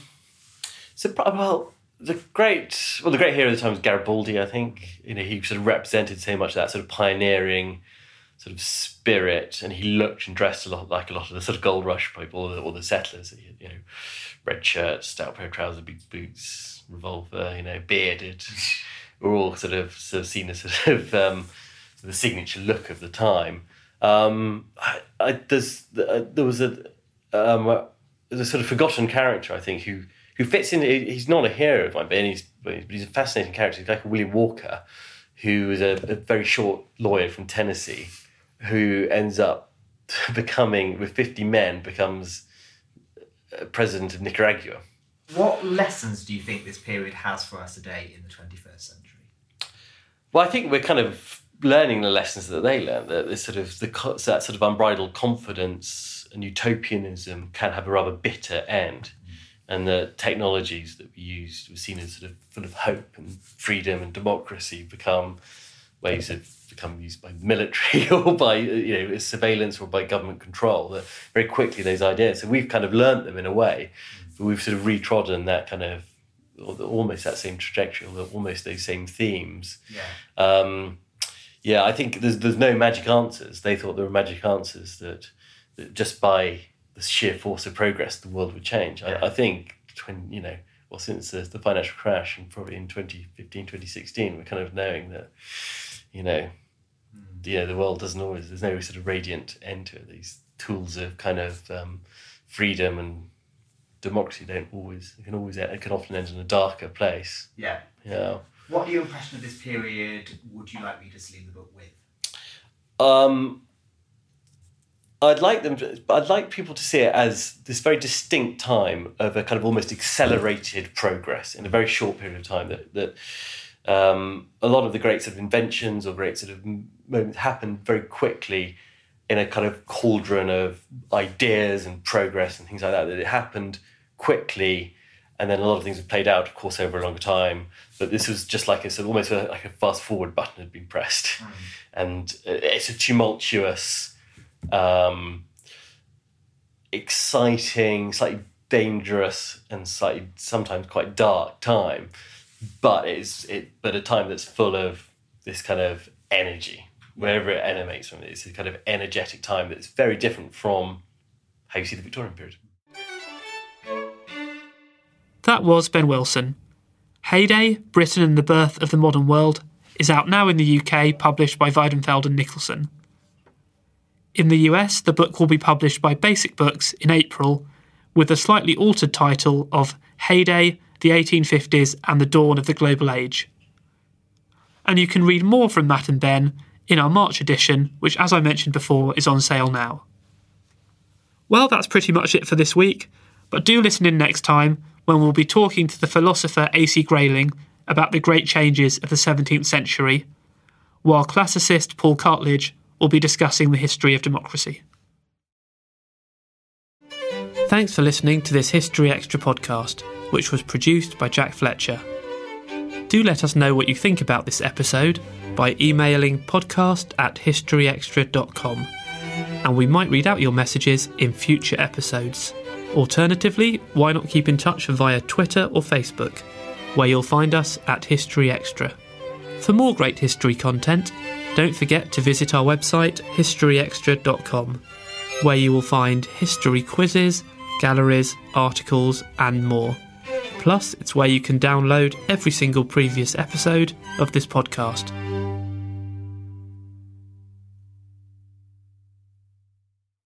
S8: so well, the great, well, the great hero of the time was Garibaldi. I think, you know, he sort of represented so much of that sort of pioneering sort of spirit, and he looked and dressed a lot like a lot of the sort of gold rush people, all the, all the settlers. You know, red shirts, stout pair of trousers, big boots, revolver, you know, bearded. Were all sort of sort of seen as sort of um, the signature look of the time. Um, I, I, there's uh, there was a um, uh, there's a sort of forgotten character, I think, who who fits in. He's not a hero of mine, but he's but he's a fascinating character. He's like William Walker, who is a, a very short lawyer from Tennessee, who ends up becoming, with fifty men, becomes president of Nicaragua.
S12: What lessons do you think this period has for us today in the twenty-first century?
S8: Well, I think we're kind of learning the lessons that they learned, that this sort of the that sort of unbridled confidence and utopianism can have a rather bitter end, mm. and the technologies that we used were seen as sort of full of hope and freedom and democracy become ways of become used by the military or by, you know, surveillance or by government control. That very quickly those ideas. So we've kind of learnt them in a way, but we've sort of retrodden that kind of almost that same trajectory, almost those same themes. Yeah. Um, yeah, I think there's there's no magic answers. They thought there were magic answers that, that just by the sheer force of progress, the world would change. Yeah. I, I think, when, you know, well, since the, the financial crash and probably in twenty fifteen, twenty sixteen, we're kind of knowing that, you know, mm. you know, the world doesn't always, there's no sort of radiant end to it. These tools of kind of um, freedom and democracy don't always, it can always, it can often end in a darker place.
S12: Yeah.
S8: Yeah.
S12: What are your impression of this period would you like readers to leave the book with?
S8: Um, I'd like them, to, I'd like people to see it as this very distinct time of a kind of almost accelerated progress in a very short period of time. That that um, a lot of the great sort of inventions or great sort of moments happened very quickly in a kind of cauldron of ideas and progress and things like that. That it happened quickly, and then a lot of things have played out, of course, over a longer time. But this was just like a sort of almost a, like a fast forward button had been pressed, mm. and it's a tumultuous. Um, exciting, slightly dangerous, and slightly sometimes quite dark time, but it's it. But a time that's full of this kind of energy, wherever it emanates from. It's a kind of energetic time that's very different from how you see the Victorian period.
S7: That was Ben Wilson. Heyday, Britain and the Birth of the Modern World is out now in the U K, published by Weidenfeld and Nicholson. In the U S, the book will be published by Basic Books in April, with a slightly altered title of Heyday, the eighteen fifties and the Dawn of the Global Age. And you can read more from Matt and Ben in our March edition, which, as I mentioned before, is on sale now. Well, that's pretty much it for this week, but do listen in next time when we'll be talking to the philosopher A C Grayling about the great changes of the seventeenth century, while classicist Paul Cartledge will be discussing the history of democracy. Thanks for listening to this History Extra podcast, which was produced by Jack Fletcher. Do let us know what you think about this episode by emailing podcast at historyextra dot com, and we might read out your messages in future episodes. Alternatively, why not keep in touch via Twitter or Facebook, where you'll find us at History Extra. For more great history content, don't forget to visit our website history extra dot com, where you will find history quizzes, galleries, articles and more. Plus, it's where you can download every single previous episode of this podcast.